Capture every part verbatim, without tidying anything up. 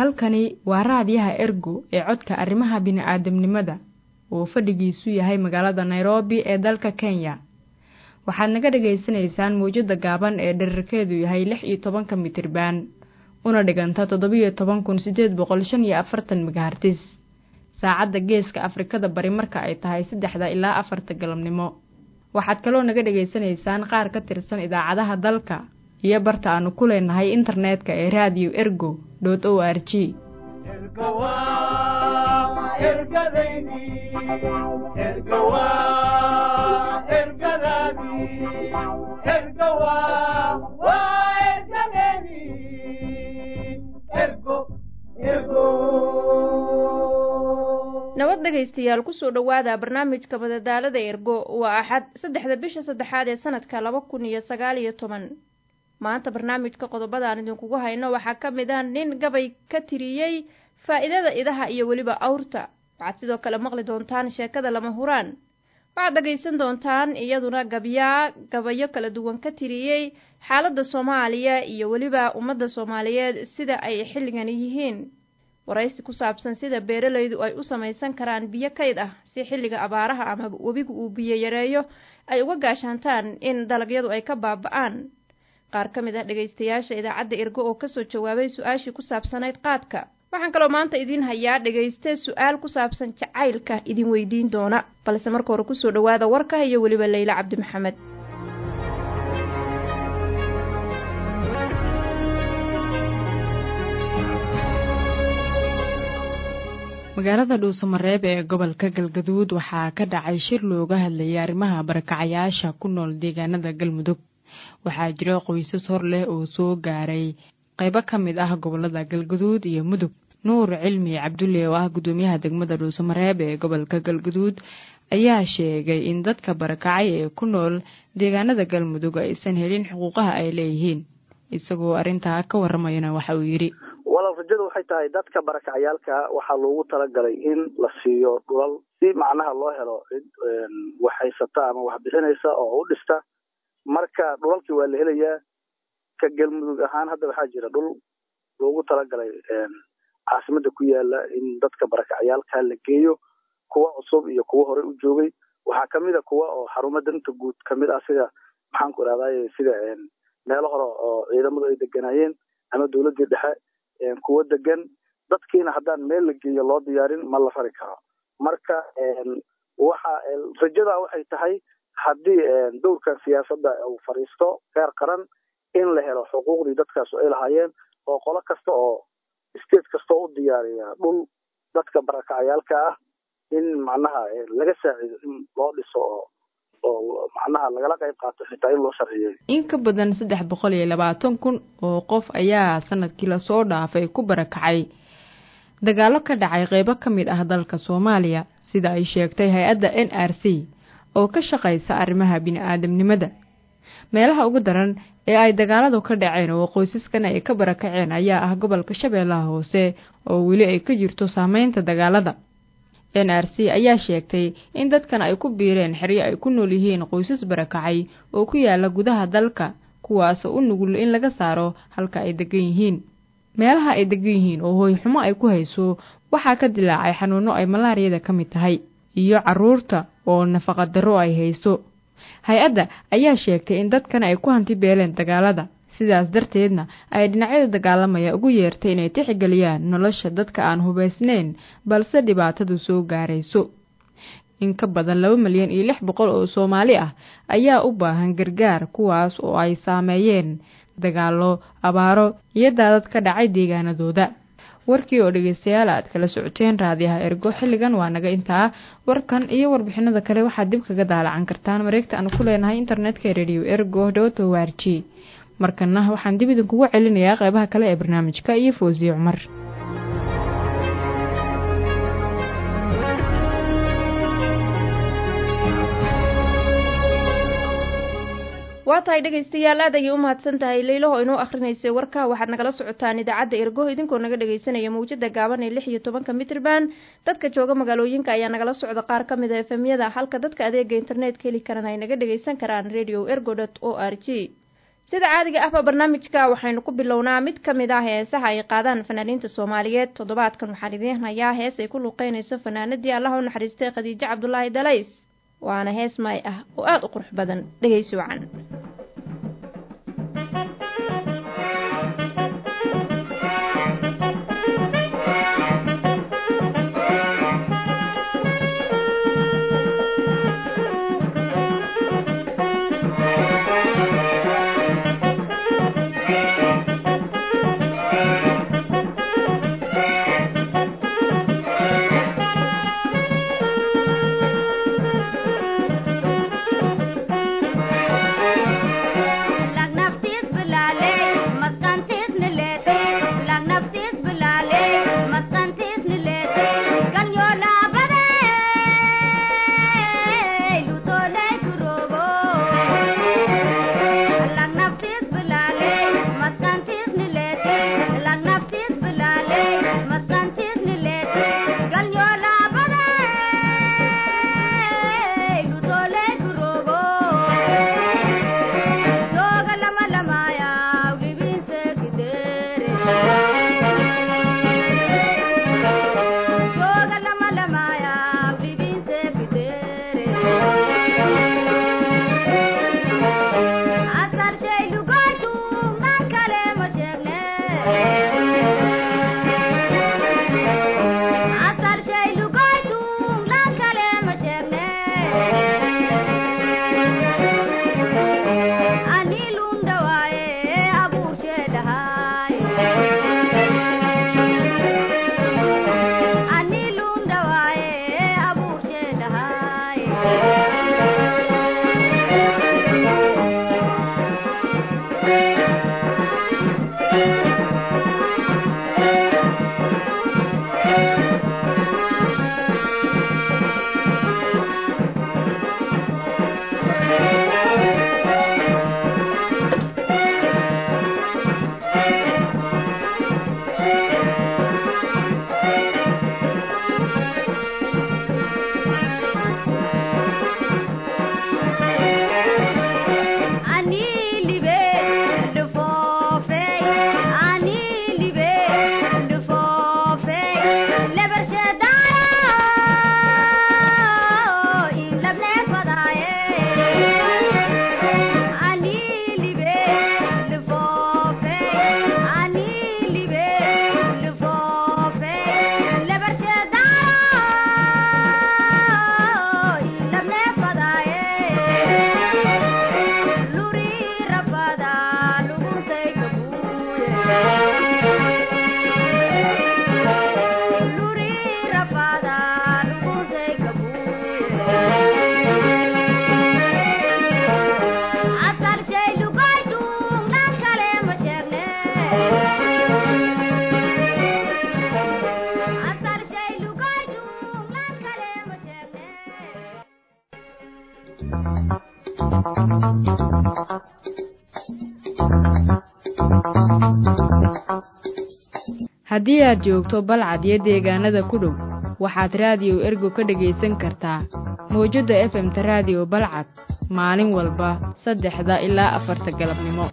Halkani waa raadiyaha Ergo ee codka arrimaha bini'aadamnimada oo fadhigiisu yahay magaalada Nairobi ee dalka Kenya. Waxaad naga dhageysanaysaan muujada gaaban ee dhererkeedu yahay lix iyo toban mitir baan una dhiganta toddoba iyo toban kun siddeed boqol shan iyo afartan megahertz. Saacadda Geeska Afrikada Bari marka ay tahay saddexda ilaa afarta galabnimo. Waxaad kaloo naga dhageysanaysaan qaar ka tirsan idaacadaha dalka iyo barta aanu ku leenahay internetka ee radio ergo dot org. Ergawa ergadaydi ergawa ergadadi ergawa wa ergadaydi ergo ergo nabad dhageystayaal ku soo dhawaada barnaamijka madadaalada Ergo waa axad saddexda bisha saddexaad ee sanadka laba kun iyo sagaal iyo toban. maanta barnaamijka qodobada aan idinkugu hayno waxaa ka mid ah nin gabay ka tiriyay faa'iidada idaha iyo waliba awrta. waxaad sidoo kale maqli doontaan sheekada lama huraan. waxaad dhageysan doontaan iyaduna gabyaa gabayo kala duwan ka tiriyay xaaladda Soomaaliya iyo waliba ummadda Soomaaliyeed sida ay xilligan yihiin. waraysi ku saabsan sida beeralaydu ay u samaysan karaan biyo kayd ah si xilliga abaaraha ama webigu uu biyo yareeyo ay uga gaashaantaan in dalagyadu ay ka baaba'aan. qaar ka mid ah dhageystayaasha idaacadda Ergo oo ka soo jawaabay su'aashii ku saabsanayd qaadka. waxaan kaloo maanta idin hayaa dhageyste su'aal ku saabsan jacaylka idin weydiin doona, balse marka hore ku soo dhawaada warka iyo waliba Leila Cabdi Maxamed. magaalada Dhuusamareeb ee gobolka Galgaduud waxaa ka dhacay shir looga hadlayay arrimaha barakacayaasha ku nool deegaanada Galmudug. waxaa jira qoysas hor leh oo soo gaaray qaybo ka mid ah gobolada Galgaduud iyo Mudug. Nuur Cilmi Cabdulle oo ah gudoomiyaha degmada Dhuusamareeb ee gobolka Galgaduud ayaa sheegay in dadka barakacay ee ku nool deegaanada Galmudug aysan helin xuquuqaha ay leeyihiin. isagoo arintaa ka waramayna waxa uu yiri walaal rajadu waxay tahay dadka barakacayaalka waxaa loogu talagalay in la siiyo dhul si macnaha loo helo cid wax haysata ama wax bixinaysa oo u dhista. marka dhulalkii waa la helayaa ka Galmudug ahaan hadda waxaa jira dhul loogu talagalay caasimada ku yaala in dadka barakacayaalka la geeyo, kuwa cusub iyo kuwa hore u joogay. waxaa kamid ah kuwa oo xarumaha danta guud kamid ah sida maxaan ku raadayay sida meelo hore oo ciidamadu ay deganayeen ama dawladda dhexe kuwa degan dadkiina haddaan meel la geeyo loo diyaarin ma la fari karo. marka waxa rajada waxay tahay haddii dowrkan siyaasadda uu fariisto heer qaran in la helo xuquuqdii dadkaas ay lahaayeen oo qolo kasta oo state kasta u diyaariya dhul dadka barakacayaalka ah in macnaha laga saacido in loo dhiso oo oo macnaha lagala qayb qaato xitaa in loo sharciyeeyo. in ka badan saddex boqol iyo labaatan kun oo qof ayaa sanadkii la soo dhaafay ku barakacay dagaalo ka dhacay qaybo ka mid ah dalka Soomaaliya sida ay sheegtay hay'adda N R C oo ka shaqeysa arrimaha bini'aadamnimada. meelaha ugu daran ee ay dagaaladu ka dhaceen oo qoysaskan ay ka barakaceen ayaa ah gobolka Shabeellaha Hoose oo weli ay ka jirto saameynta dagaalada. N R C ayaa sheegtay in dadkan ay ku biireen xeryo ay ku nool yihiin qoysas barakacay oo ku yaala gudaha dalka kuwaas oo u nugul in laga saaro halka ay degan yihiin. meelaha ay degan yihiin oo hooy xumo ay ku hayso waxaa ka dilaacay xanuuno ay malaariyada ka mid tahay iyo caruurta oo nafaqa darro ay hayso. hay'adda ayaa sheegtay in dadkan ay ku hanti beeleen dagaalada, sidaas darteedna ay dhinacyada dagaalamaya ugu yeertay inay tixgeliyaan nolosha dadka aan hubaysnayn balse dhibaatadu soo gaarayso. in ka badan laba milyan iyo lix boqol oo Soomaali ah ayaa u baahan gargaar kuwaas oo ay saameeyeen dagaalo, abaaro iyo daadad ka dhacay deegaanadooda. warkii oo dhageystayaal aad kala socoteen raadiyaha Ergo xilligan waa naga intaa. warkan iyo warbixinada kale waxaad dib kaga daalacan kartaan mareegta aan ku leenahay internetka radio ergo dot org. markana waxaan dib idinkugu celinayaa qaybaha kale ee barnaamijka iyo Fawziyo Cumar. waa tahay dhageystayaal aad ayay u mahadsan tahay Leilo oo inoo akhrineysay warka. waxaad nagala socotaan idaacadda Ergo idinkoo naga dhageysanaya muujada gaaban ee lix iyo toban mitir baan. dadka jooga magaalooyinka ayaa nagala socda qaar ka mid ah F M-yada halka dadka adeega internet heli karaan ay naga dhageysan karaan radio ergo dot org. sida caadiga ah barnaamijka waxaynu ku bilownaa mid kamid ah heesaha ay qaadaan fanaaniinta Soomaaliyeed toddobaadkan waxaan idin hayaa hees ay ku luqeynayso fanaanadii Allah u naxariistay Khadiija Cabdullaahi Dalays waana hees may ah oo aad u qurux badan dhageysi wacan haddii aad joogto balcad iyo deegaanada ku dhow waxaad raadiyo ergo ka dhagaysan kartaa mowjada F M ta raadiyo balcad maalin walba saddexda ilaa afarta galabnimo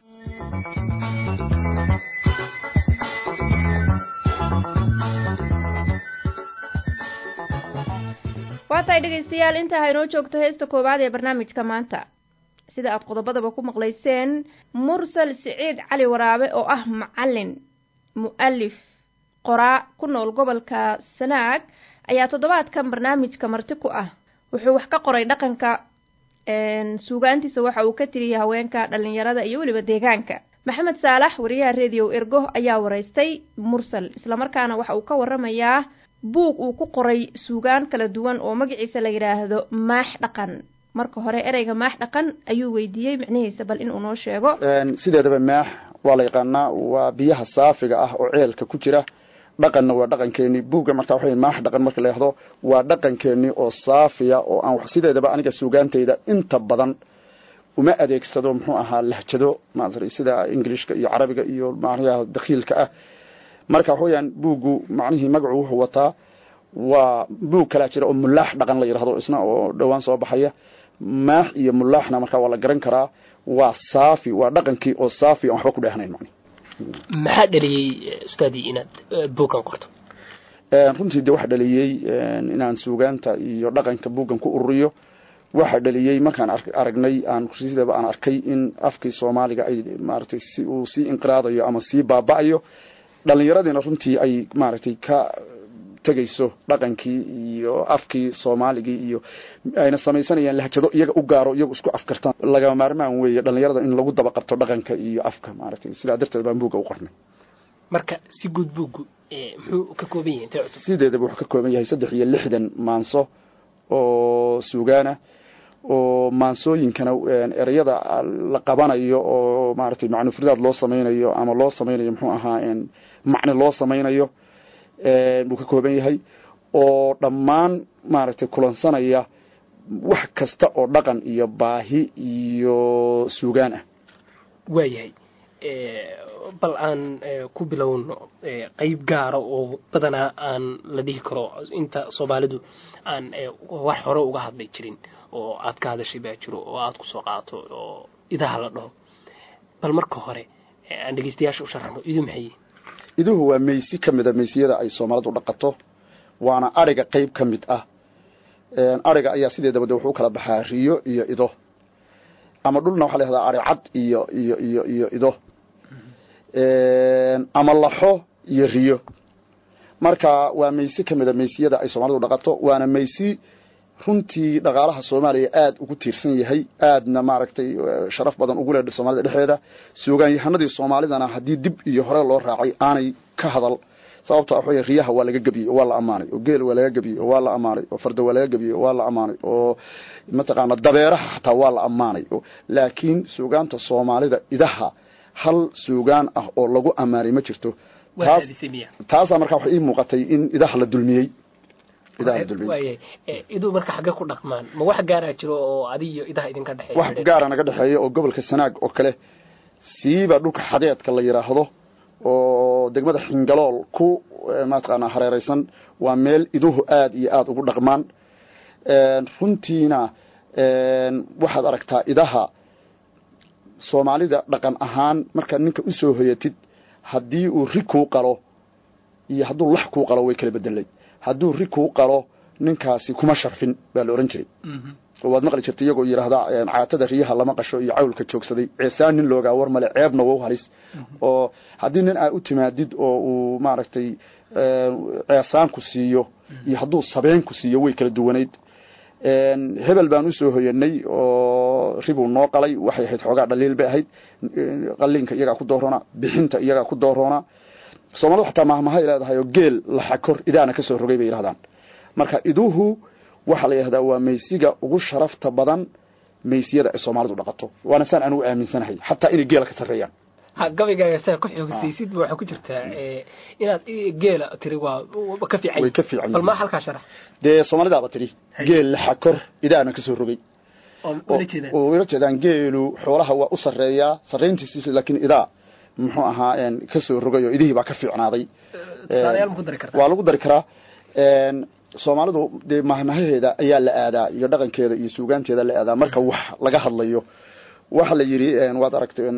waatay dhagaystayaal inta aynoo joogto heesta koowaad ee barnaamijka maanta sida aad qodobadaba ku maqlayseen Mursal Siciid Cali Waraabe oo ah macallin mu'allif qoraa ku nool gobolka Sanaag ayaa toddobaadkan barnaamijka marti ku ah wuxuu wax ka qoray dhaqanka een suugaantiisa waxa uu ka tiriyay haweenka dhalinyarada iyo waliba deegaanka Maxamed Saalax wariyaha Radio Ergo ayaa wareystay Mursal isla markaana waxa uu ka waramayaa buug uu ku qoray suugaan kala duwan oo magaciisa la yiraahdo maax dhaqan marka hore ereyga maax dhaqan ayuu weydiiyay macnaheisa bal in uu noo sheego een sideedaba maax waa la yaqaanaa waa biyaha saafiga ah oo ceelka ku jira dhaqanna waa dhaqankeeni buuga marka waxay maax dhaqan marka la yiraahdo waa dhaqankeeni oo saafiya oo aan wax sideedaba aniga suugaantayda inta badan uma adeegsado muxuu ahaa lahjado maadri sida Ingiriiska iyo Carabiga iyo macnaha dakhiilka ah marka waxaan buugu macnaheedu magacu wuxuu wataa waa buug kala jira oo mulaax dhaqan la yiraahdo isna oo dhawaan soo baxaya maax iyo mulaaxna marka waa la garan karaa waa saafi waa dhaqankii oo saafi aan waxba ku dheehnayn macni maxaa dhaliyay ustaadii inaad buugan qorto runtii de waxa dhaliyay inaan suugaanta iyo dhaqanka buugan ku ururiyo waxa dhaliyay markaan aragnay aan sidaba aan arkay in afkii Soomaaliga ay maartay si uu si inqiraadayo ama si baabaayo dhalinyaradina runtii ay maartay ka tagayso dhaqankii iyo afkii Soomaaliga iyo ayna sameeysanayaan lahjado iyaga u gaaro iyagu isku afkartaan laga maarmaan weeye dhalinyarada in lagu daba qabto dhaqanka iyo afka maartay sida darteed baan buuga u qornay marka si guud buugu ee muxuu ka kooban yahay inta cusub sideedaba wuxuu ka kooban yahay saddex iyo lixdan maanso oo suugaana oo maansooyinkana erayada la qabanayo oo maartay macno furdaad loo sameeynayo ama loo sameeynayo muxuu ahaa in macno loo sameeynayo ee uu ka kooban yahay oo dhammaan maartay kulansanaya wax kasta oo dhaqan iyo baahi iyo suugaan ah waayahay ee bal aan ku bilowno qayb gaar ah oo badanaa aan la dhihi karo inta Soomaalidu aan wax hore uga hadlay jirin oo aad ka hadashay baa jiro oo aad ku soo qaato oo idaha la dhaho bal marka hore aan dhageystayaasha u sharaxno idu maxay iduhu waa meeysi kamid ah meeysiyada ay Soomaalidu dhaqato waana ariga qayb kamid ah een ariga ayaa sideedaba wuxuu kala baxaa riyo iyo ido ama dhulna waxa la yiraahdaa ari cad iyo iyo iyo iyo ido een ama laxo iyo riyo marka waa meeysi kamid ah meeysiyada ay Soomaalidu dhaqato waana meeysi runtii dhaqaalaha Soomaaliya aad ugu tiirsan yahay aadna maaragtay sharaf badan ugu leeyahay Soomaalida dhexdeeda suugaan yahanadii Soomaalidana hadii dib iyo hore loo raacay aanay ka hadal sababtoo ah way riyaha waa laga gabiyay waa la amaanay oo geel waa laga gabiyay waa la amaanay oo fardo waa laga gabiyay waa la amaanay oo mataqaana dabeeraha xataa waa la amaanay laakiin suugaanta Soomaalida idaha hal suugaan ah oo lagu amaanay ma jirto taas taas markaa waxa ii muuqatay in idaha la dulmiyay idaha dulmiyay waayahay iduu marka xagga ku dhaqmaan ma wax gaar ah jiro oo adiga idaha idin ka dhaxeeyo wax gaar ah naga dhaxeeyo oo gobolka Sanaag oo kale siiba dhulka xadeedka la yiraahdo oo degmada Xingalool ku maataqana hareeraysan waa meel iduhu aad iyo aad ugu dhaqmaan een runtiina een waxaad aragtaa idaha Soomaalida dhaqan ahaan marka ninka u soo hoyatid hadii uu riku qalo iyo haduu lax ku qalo way kala bedelay haduu riku qalo ninkaasi kuma sharfin baa la oran jiray oo waad maqli jirtay iyagoo yiraahdaa caatada riyaha lama qasho iyo cawlka joogsaday ceesaan nin looga war male ceebna waa halis oo hadii nin ay u timaadid oo uu maaragtay ceesaan ku siiyo iyo haduu sabeen ku siiyo way kala duwaneed een hebel baan u soo hoyanay oo ribu noo qalay waxay ahayd xogaa dhaliil bay ahayd qalliinka iyaga ku doorona bixinta iyaga ku doorona Soomaalidu xataa maahmaha ilaahay oo geel la xakor idaana ka soo rogay bay yiraahdaan marka iduhu waxa la yiraahdaa waa meeysiga ugu sharafta badan meeysiyada ay Soomaalidu dhaqato waana san anu aaminsanahay xataa in geel ka sareeyaan ha gabigaaga saa ku xoogaysid waxa ku jirta ee inaad geel tiri waa ka fiican way ka fiican bal ma halka sharax de Soomaalida ba tiri geel la xakor idaana ka soo rogay oo wada jeedaan geelu xoolaha waa u sareeyaa sareyntiisa laakiin idaa muxuu ahaa een ka soo rogayo idihii baa ka fiicnaaday saarayaal ku dari kartaa waa lagu dari karaa een Soomaalidu de mahmaheeda ayaa la aadaa iyo dhaqankeeda iyo suugaanteeda la aadaa marka wax laga hadlayo waxa la yiri een waad aragtay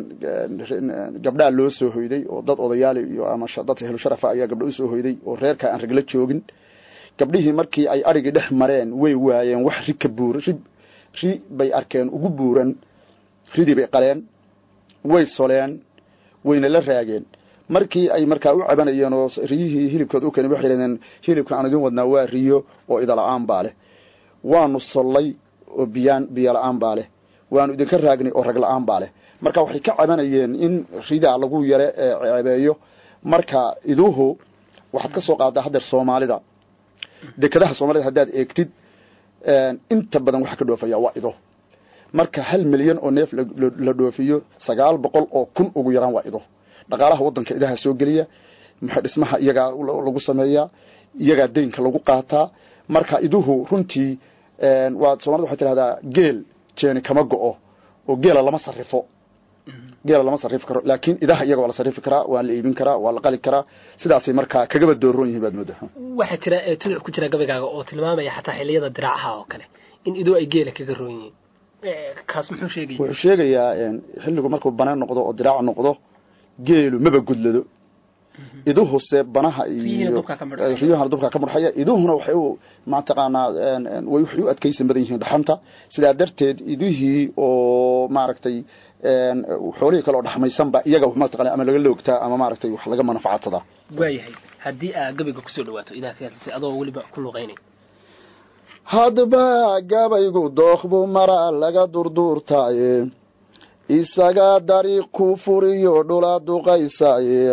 gabdha loo soo hoyday oo dad odayaal iyo ama dad helo sharafa ayaa gabdho u soo hoyday oo reerka aan ragla joogin gabdhihii markii ay ariga dhex mareen way waayeen wax ri ka buur ri ri bay arkeen ugu buuran ridii bay qaleen way soleen wayna la raageen markii ay markaa u cabanayeen oo riyihii hilibkooda u keenay waxay leeyeen hilibka aan idin wadnaa waa riyo oo idala aan baale waanu solay oo biyaan biyo la'aan baale waanu idin ka raagnay oo rag la'aan baale marka waxay ka cabanayeen in rida lagu yare ceebeeyo marka iduhu waxaad ka soo qaadaa hadda Soomaalida dekadaha Soomaalida hadaad eegtid een inta badan waxa ka dhoofaya waa ido marka hal milyan oo neef la dhoofiyo sagaal boqol oo kun ugu yaraan waa ido dhaqaalaha wadanka idaha soo galiya maxay dhismaha iyaga lagu sameeyaa iyaga deynka lagu qaataa marka iduhu runtii een waa Soomaalidu waxay tiraahdaa geel jeeni kama go'o oo geela lama sarrifo geela lama sarrif karo laakiin idaha iyaga waa la sarrifi karaa waa la iibin karaa waa la qali karaa sidaas ay marka kaga badooron yihiin baad moodaa waxa jira tuduc ku jira gabagaaga oo tilmaamaya xataa xilliyada diraacaha oo kale in idu ay geela kaga roon yihiin kaas muxuu sheegay wuxuu sheegayaa xilligu markuu banaan noqdo oo diraac noqdo geelu maba gudlado iduhu se banaha iyo riyuhana dubka ka mudxaya iduhuna waxay u ma taqaanaa way wuxuu adkaysan badan yihiin dhaxanta sidaa darteed idihii oo maaragtay xoolihii kale oo dhaxmaysan ba iyaga ma taqaanaa ama laga loogtaa ama maaragtay wax laga manfaacadsada waayahay haddii aad gabayga kusoo dhawaato idaa ka hadlisay adoo weliba ku luqaynay hadba gabaygu dookhbu mara laga durduurtaaye isaga dariiq ku furiyo dhula duqaysaaye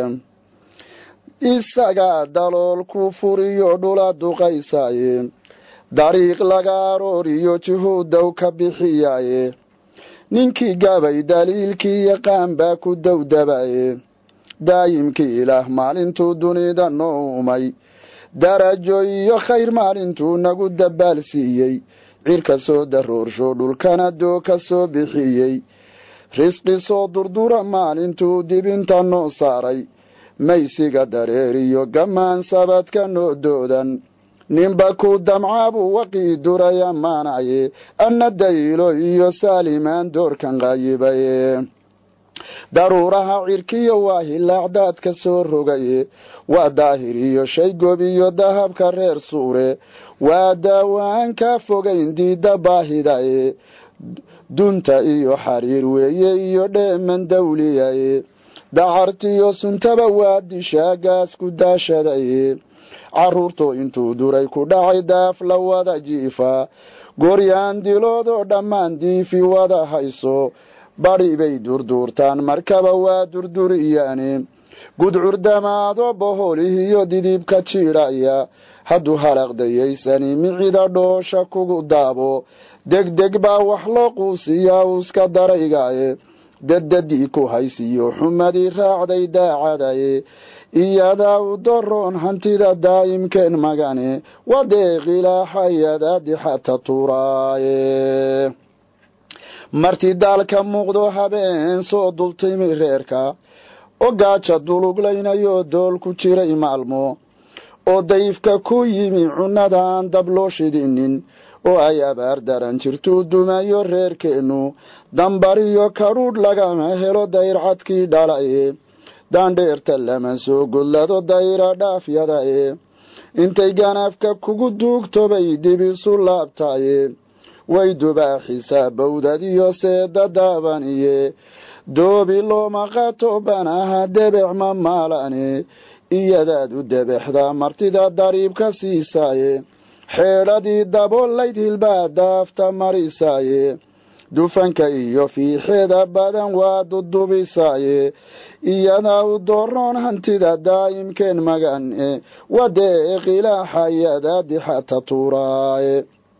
isaga dalool ku furiyo dhula duqaysaaye dariiq laga arooriyo juhuudow ka bixiyaaye ninkii gabay daliilkii yaqaan baa ku dowdabaye daayimkii ilaah maalintuu dunida noumay darajo iyo khayr maalintuu nagu dabaal siiyey cirka soo daroorsho dhulkana doo ka soo bixiyey risqi soo durdura maalintuu dibinta noo saaray maysiga dareeriyo gamaan sabadka noo doodan ninba ku damcaabuu waqii duray ammaanaye anna daylo iyo saalimaan doorkan qayibaye daruuraha cirkiyo waa hilaacdaad ka soo rogaye waa daahir iyo shay gob iyo dahabka reer suure waa daawaan ka fogayn diida baahidaye dunta iyo xariir weeye iyo dheeman dawliyaye dacartiyo suntaba waa dishaagaas ku daashadaye carruurtoo intuu duray ku dhacay daaf la wada jiifa gooryaan diloodoo dhammaan diifi wada hayso bari bay durduurtaan markaba waa durduriyaane gudcurdamaado boholihiyo didibka jiidhaya hadduu halaqdayaysani micida dhoosha kugu daabo degdeg baa wax loo quusiyaa uska daraygaye dadadii ku haysiyo xumadii raacday daacadaye iyadaa u daroon hantida daa'imkeen magane wadeeqilaaxayadaadi xata turaaye marti daalka muuqdo habeen soo dultimi reerka oo gaaja duluglaynayo dool ku jiray maalmo oo dayfka ku yimi cunadaan dab loo shidinin oo ay abaar daran jirtuu dumayo reerkeennu dambariyo kadhuudh lagama helo dayrcadkii dhalaye daandheerta lama soo godlado dayra dhaafyadaye intay ganaafka kugu duugtobay dibisu laabtaye way dubaaxisaa bawdadiyo seeda daabaniye doobi looma qato banaha debec ma maalane iyadaad u debexdaa martida dariibka siisaaye xeedhadii daboolayd hilbaa daafta marisaaye dufanka iyo fiixeeda badan waa dudubisaaye iyadaa u dooroon hantida daa'imkeen magane wadeeqilaaxayadaadi xata turaaye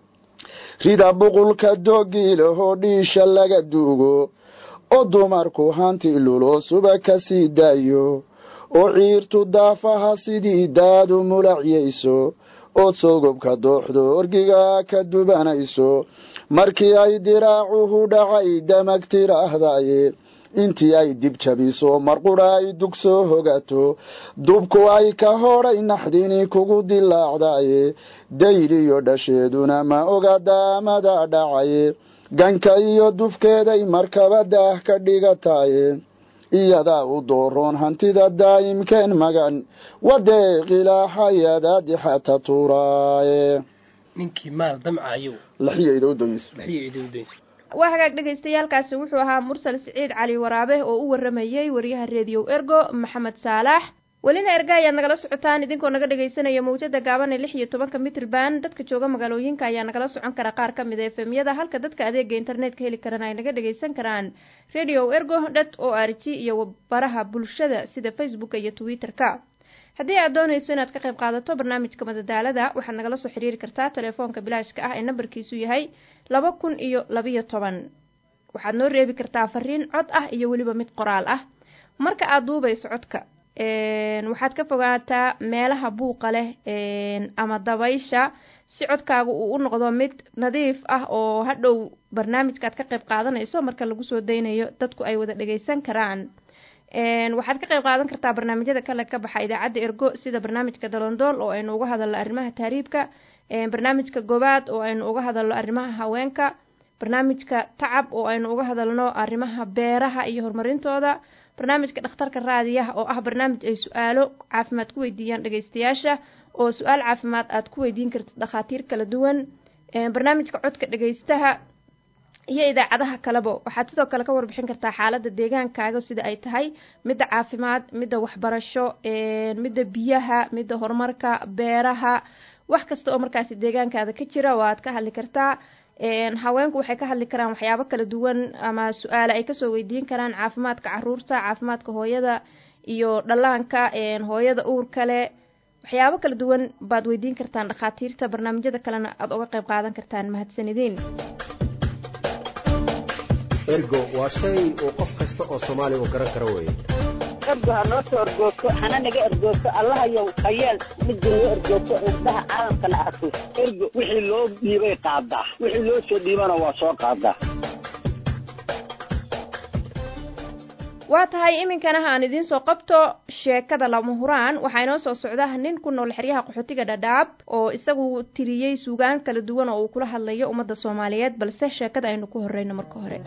rida buqulka doogiilahoo dhiisha laga duugo oo dumarku hanti lulo suba ka sii daayo oo ciirtu daafaha sidii daadu mulacyayso ood sogobka dooxdo orgiga ka dubanayso markii ay diraacuhu dhacay damag tiraahdaye intii ay dib jabiso marqura ay dug soo hogato dubku ay ka hodhay naxdini kugu dilaacdaye dayliyo dhasheeduna ma oga daamada dhacaye ganka iyo dufkeeday markaba daah ka dhigataye iyadaa u dooroon hantida daa'imkeen magan wadeeqilaaxayadaadi xata turaaye ninkii maal damcayo laxiyayda u dayso laxiyayda u dayso waa hagaag dhagaystayaalkaasi wuxuu ahaa mursal siciid cali waraabe oo u waramayay wariyaha reediyo ergo maxamed saalax welina erga ayaad nagala socotaan idinkoo naga dhagaysanaya mawjada gaaban ee lix iyo tobanka mitrban dadka jooga magaalooyinka ayaa nagala socon kara qaar ka mid a efemyada halka dadka adeega internetka heli karana ay naga dhagaysan karaan radio ergo dot o r g iyo baraha bulshada sida facebooka iyo twitterka haddii aad doonayso inaad ka qayb qaadato barnaamijka madadaalada waxaad nagala soo xiriiri kartaa telefoonka bilaashka ah ee nambarkiisu yahay laba kun iyo labiyo toban waxaad noo reebi kartaa fariin cod ah iyo weliba mid qoraal ah marka aad duubayso codka waxaad ka fogaataa meelaha buuqa leh ama dabaysha si codkaaga uu u noqdo mid nadiif ah oo hadhow barnaamijkaad ka qayb qaadanayso marka lagu soo daynayo dadku ay wada dhagaysan karaan waxaad ka qayb qaadan kartaa barnaamijyada kale ka baxa idaacadda ergo sida barnaamijka dalondool oo aynu uga hadalno arrimaha tahriibka barnaamijka gobaad oo aynu uga hadalno arrimaha haweenka barnaamijka tacab oo aynu uga hadalno arrimaha beeraha iyo horumarintooda, barnaamijka dhakhtarka raadiyaha oo ah barnaamij ay su-aalo caafimaad ku weydiiyaan dhegaystayaasha oo su-aal caafimaad aad ku weydiin kartid dhakhaatiir kala duwan, barnaamijka codka dhegaystaha iyo idaacadaha kaleba. waxaad sidoo kale ka warbixin kartaa xaaladda deegaankaaga sida ay tahay, midda caafimaad, midda waxbarasho, midda biyaha, midda horumarka beeraha, wax kasta oo markaasi deegaankaada ka jira waad ka hadli kartaa. haweenku waxay ka hadli karaan waxyaabo kala duwan ama su-aale ay kasoo weydiin karaan caafimaadka caruurta, caafimaadka hooyada iyo dhallaanka, hooyada uurka leh, waxyaabo kala duwan baad weydiin kartaan dhakhaatiirta. barnaamijyada kalena aad uga qayb qaadan kartaan. mahadsanidin. ergo waa shay uu qof kasta oo Soomaali uu garan karo weeye. ergo ha noo soo ergoogto, hana naga ergoogto, Allah yow qayeel mid noo ergoogto indhaha caalamkana arko. ergo wixii loo dhiibay qaadaa, wixii loo soo dhiibana waa soo qaadaa. waa tahay iminkana aan idiin soo qabto sheekada lama huraan. waxaa inoo soo socda nin ku nool xeryaha qaxootiga Dhadhaab oo isagu tiriyey suugaan kala duwan oo uu kula hadlayo ummadda Soomaaliyeed, balse sheekada aynu ku horeyno marka hore.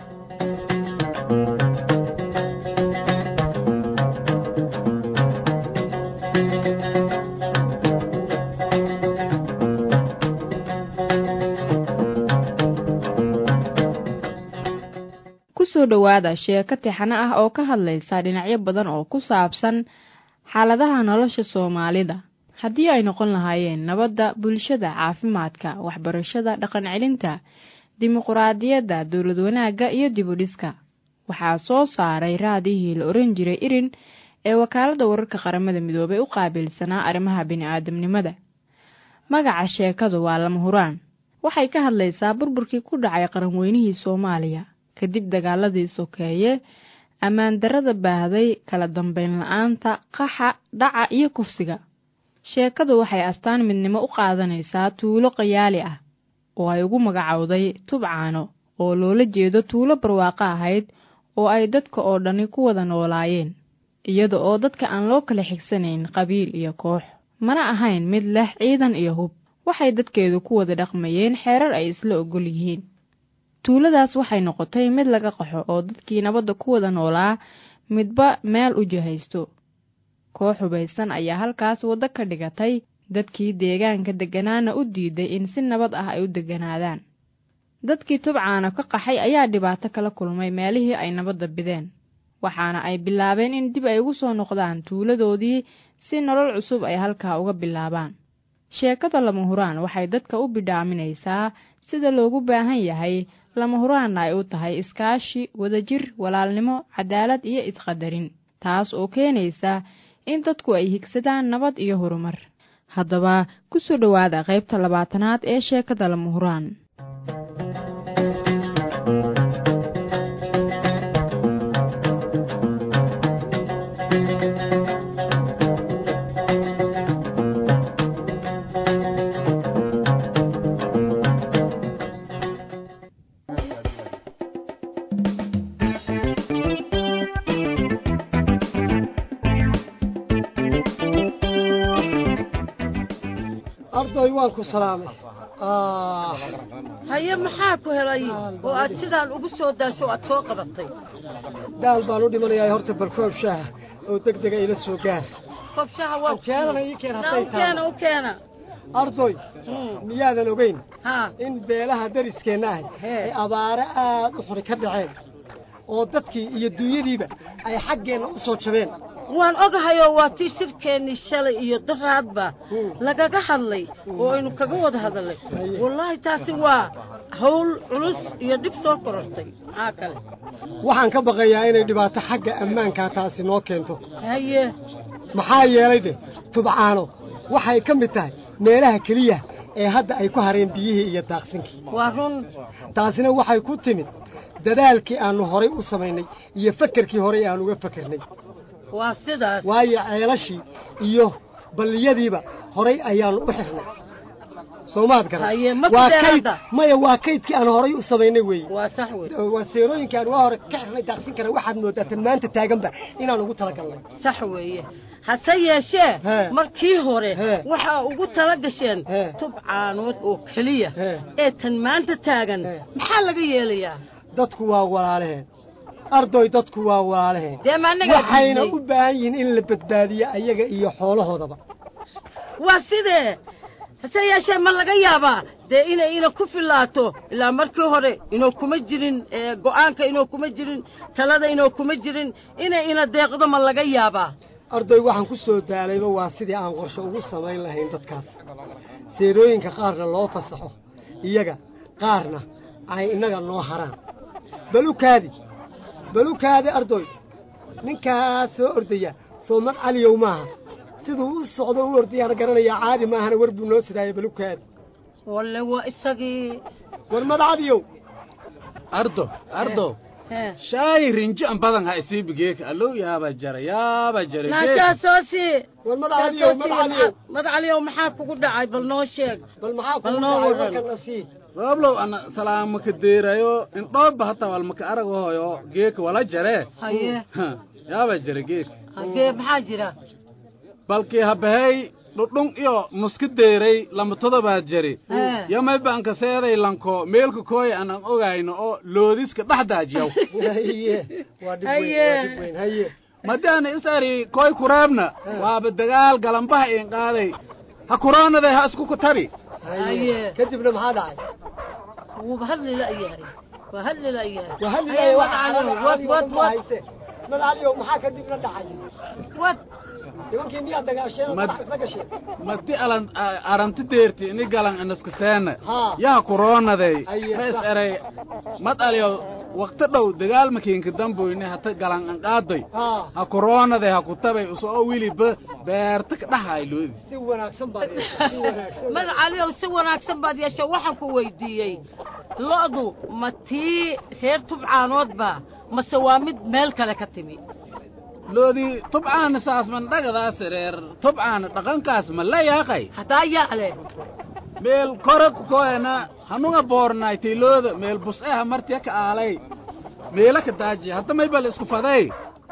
kusoo dhawaada sheeko tixano ah oo ka hadlaysa dhinacyo badan oo ku saabsan xaaladaha nolosha Soomaalida, haddii ay noqon lahaayeen nabadda, bulshada, caafimaadka, waxbarashada, dhaqan celinta, dimuqraadiyadda, dowlad wanaagga iyo dib u dhiska. waxaa soo saaray raadihii la oran jiray Irin ee wakaaladda wararka qaramada midoobay u qaabilsanaa arrimaha bini'aadamnimada. magaca sheekadu waa lama huraan. waxay ka hadlaysaa burburkii ku dhacay qaran weynihii Soomaaliya kadib dagaaladii sokeeye, ammaan darrada baahday, kala dambeyn la'aanta, qaxa, dhaca iyo kufsiga. sheekadu waxay astaan midnimo u qaadanaysaa tuulo qayaali ah oo ay ugu magacowday Tubcaano, oo loola jeedo tuulo barwaaqo ahayd oo ay dadka oo dhani ku wada noolaayeen, iyada oo dadka aan loo kala xigsanayn qabiil iyo koox, mana ahayn mid leh ciidan iyo hub. waxay dadkeedu ku wada dhaqmayeen xeerar ay isla ogol yihiin. tuuladaas waxay noqotay mid laga qaxo oo dadkii nabadda ku wada noolaa midba meel u jihaysto. koox hubaysan ayaa halkaas waddo ka dhigatay, dadkii deegaanka degganaana u diiday in si nabad ah ay u degganaadaan. dadkii Tubcaano ka qaxay ayaa dhibaato kala kulmay meelihii ay nabadda bideen, waxaana ay bilaabeen in dib ay ugu soo noqdaan tuuladoodii si nolol cusub ay halkaa uga bilaabaan. sheekada lama huraan waxay dadka u bidhaaminaysaa sida loogu baahan yahay lama huraanna ay u tahay iskaashi, wadajir, walaalnimo, cadaalad iyo isqadarin, taas oo keenaysa in dadku ay higsadaan nabad iyo horumar. haddaba ku soo dhawaada qaybta labaatanaad ee sheekada lama huraan. waan ku salaamay. ah haye maxaa ku helay oo aad sidaan ugu soo daasho aad soo qabatay? daal baan u dhimanayaa horta balkoob shaah oo degdeg ila soo gaar. koob shaah waa jeedana ii keen hatay taa. keena u keena ardoy miyaadan ogeyn in beelaha dariskeena ah ay abaare aad u xuri ka dhaceen oo dadkii iyo dunyadiiba ay xaggeena u soo jabeen? waan ogahay oo waa tii shirkeennii shalay iyo daraadba lagaga hadlay oo aynu kaga wada hadalay. wallaahi taasi waa hawl culus iyo dhib soo korortay. maxaa kale waxaan ka baqayaa inay dhibaato xagga ammaanka taasi noo keento. haye maxaa yeelay de Tubcaano waxay ka mid tahay meelaha kaliya ee hadda ay ku hareen biyihii iyo daaqsinkii. waa run. taasina waxay ku timid dadaalkii aanu horay u samaynay iyo fakarkii horay aanu uga fakirnay. waa sidaas. waayo ceelashii iyo balliyadiiba horay ayaanu u xirnay. soomaad garan waa kayd maya waa kaydkii aan horay u samaynay weeye waa sax wey waa seerooyinka aan waa hore ka xirnay daaqsin kara waxaad moodaa tan maanta taaganba inaan ugu talagalnay sax weeye hase yeeshee markii hore waxaa ugu tala gasheen tub caanood oo keliya ee tan maanta taagan maxaa laga yeelayaa dadku waa walaalaheen ardoy dadku waa walaalaheen waxayna u baahan yihiin in la badbaadiyo ayaga iyo xoolahoodaba waa sidee hase yeeshee ma laga yaabaa dee inay ina ku filaato ilaa markii hore inuu kuma jirin go'aanka inuu kuma jirin talada inuu kuma jirin inay ina deeqdo ma laga yaabaa ardoy waxaan ku soo daalayba waa sidii aan qorshe ugu samayn lahayn dadkaas seerooyinka qaarna loo fasaxo iyaga qaarna ay innaga noo haraan balukaadi balukaadi ardoy ninkaa soo ordaya soomad caliyow maaha siduu u socdo u ordayaana garanayaa caadi maahana war buu noo sidaaya balukaadi walle waa isagii war madcadiyow ardo ardo shaay rinjo an badan ha isii bigeeka allow yaaba jara yaaba jara naasoosi war madcadiyow madcadiyow madcadiyow maxaa kugu dhacay bal noo sheeg bal maxaa kugu dhacay warkan nasiib rooblow ana salaama ka deerayo in dhooba hataa walmaka aragahoyo geeka wala jare haye yaaba jara geeka hagee maxaa jira balkii habahey dhudhun iyo muska deeray lama todobaad jari yamay baanka seeday lanko meelka kooya aanan ogayno oo loodiska dhexdaajiyaw madaana isari kooy kuraabna waaba dagaal galambaha iin qaaday ha kuroonaday ha isku kutabi kadibna maxaa dhacay wuuba hadli la yahay waa hadli la yahay waa hadli la yahay wad wad wad madcaliyow maxaa kadibna dhacay wad nimankii miyaa dagaasheen isla gasheen madi alan aranti deerti ini galan inaska seena yaha kuroonaday ma is eray madcaliyow waqti dhow dagaal makiinka damboyne hata galan an qaadoy ha kuroonaday ha kutabay usoo wiliba beerta ka dhahay loodi si wanaagsan baad si wanaagsan madcaliyow si wanaagsan baad yeeshay waxaan ku weydiiyey lo'du ma tii reer tubcaanoodba mase waa mid meel kale ka timi loodi tubcaana saas man dhagadaas reer tubcaana dhaqankaas ma la yaaqay hadaa yaale meel kore ku koena hanuga boornaaytay looda meel bus eh martiya ka aalay meela ka daaji hadda may bal isku faday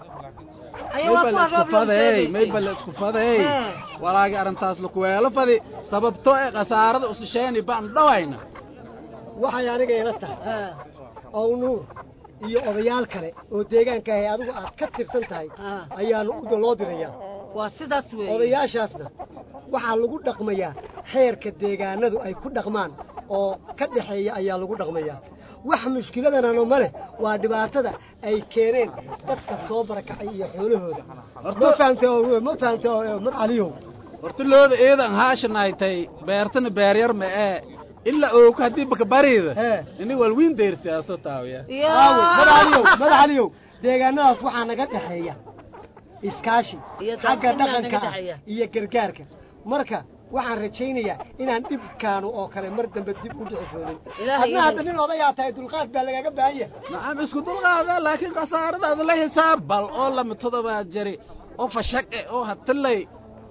may bal isku faday may bal isku faday walaagi arintaas la ku weelo fadi sababtoo ee qasaarada u shisheeni baan dhawayna waxay aniga ila tahay oo nuur iyo odayaal kale oo deegaanka ay adigu aad ka tirsan tahay ayaanu u loo dirayaa waa sidaas weey odayaashaasna waxaa lagu dhaqmayaa xeerka deegaanadu ay ku dhaqmaan oo ka dhaxeeya ayaa lagu dhaqmayaa wax mushkiladana ma leh waa dhibaatada ay keeneen dadka soo barakacay iyo xoolahooda ma fahamtay oo ma fahamtay oo madcaliyow horta looda eedan haashanaaytay beertana beeryar ma ee إلا أو كهدي بك بريد إني والوين دير سياسة تاوية ماذا عليو ماذا عليو ديجانا أصبح أنا قد حيا إسكاشي حق دخنك هي كركارك مركا waxaan rajaynayaa inaan dib kaano oo kale mar dambe dib u dhici doonin adna hadda nin odayaa tahay dulqaad baa lagaga baahan yahay nacam isku dulqaada laakiin qasaaradaada la hisaab bal oo lama todobaad jari oo fashaqe oo hatalay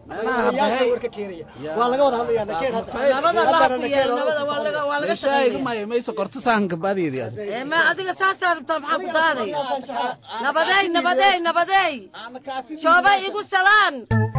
waa laga wada hadlayaa nakeen nabada laafiya nabada waa laga waa laga shaqeeyaa ma ma soo qorto saanka baadiidi ee ma adiga saas rabtaa maxaa ku daaday nabaday nabaday nabaday shooba igu salaan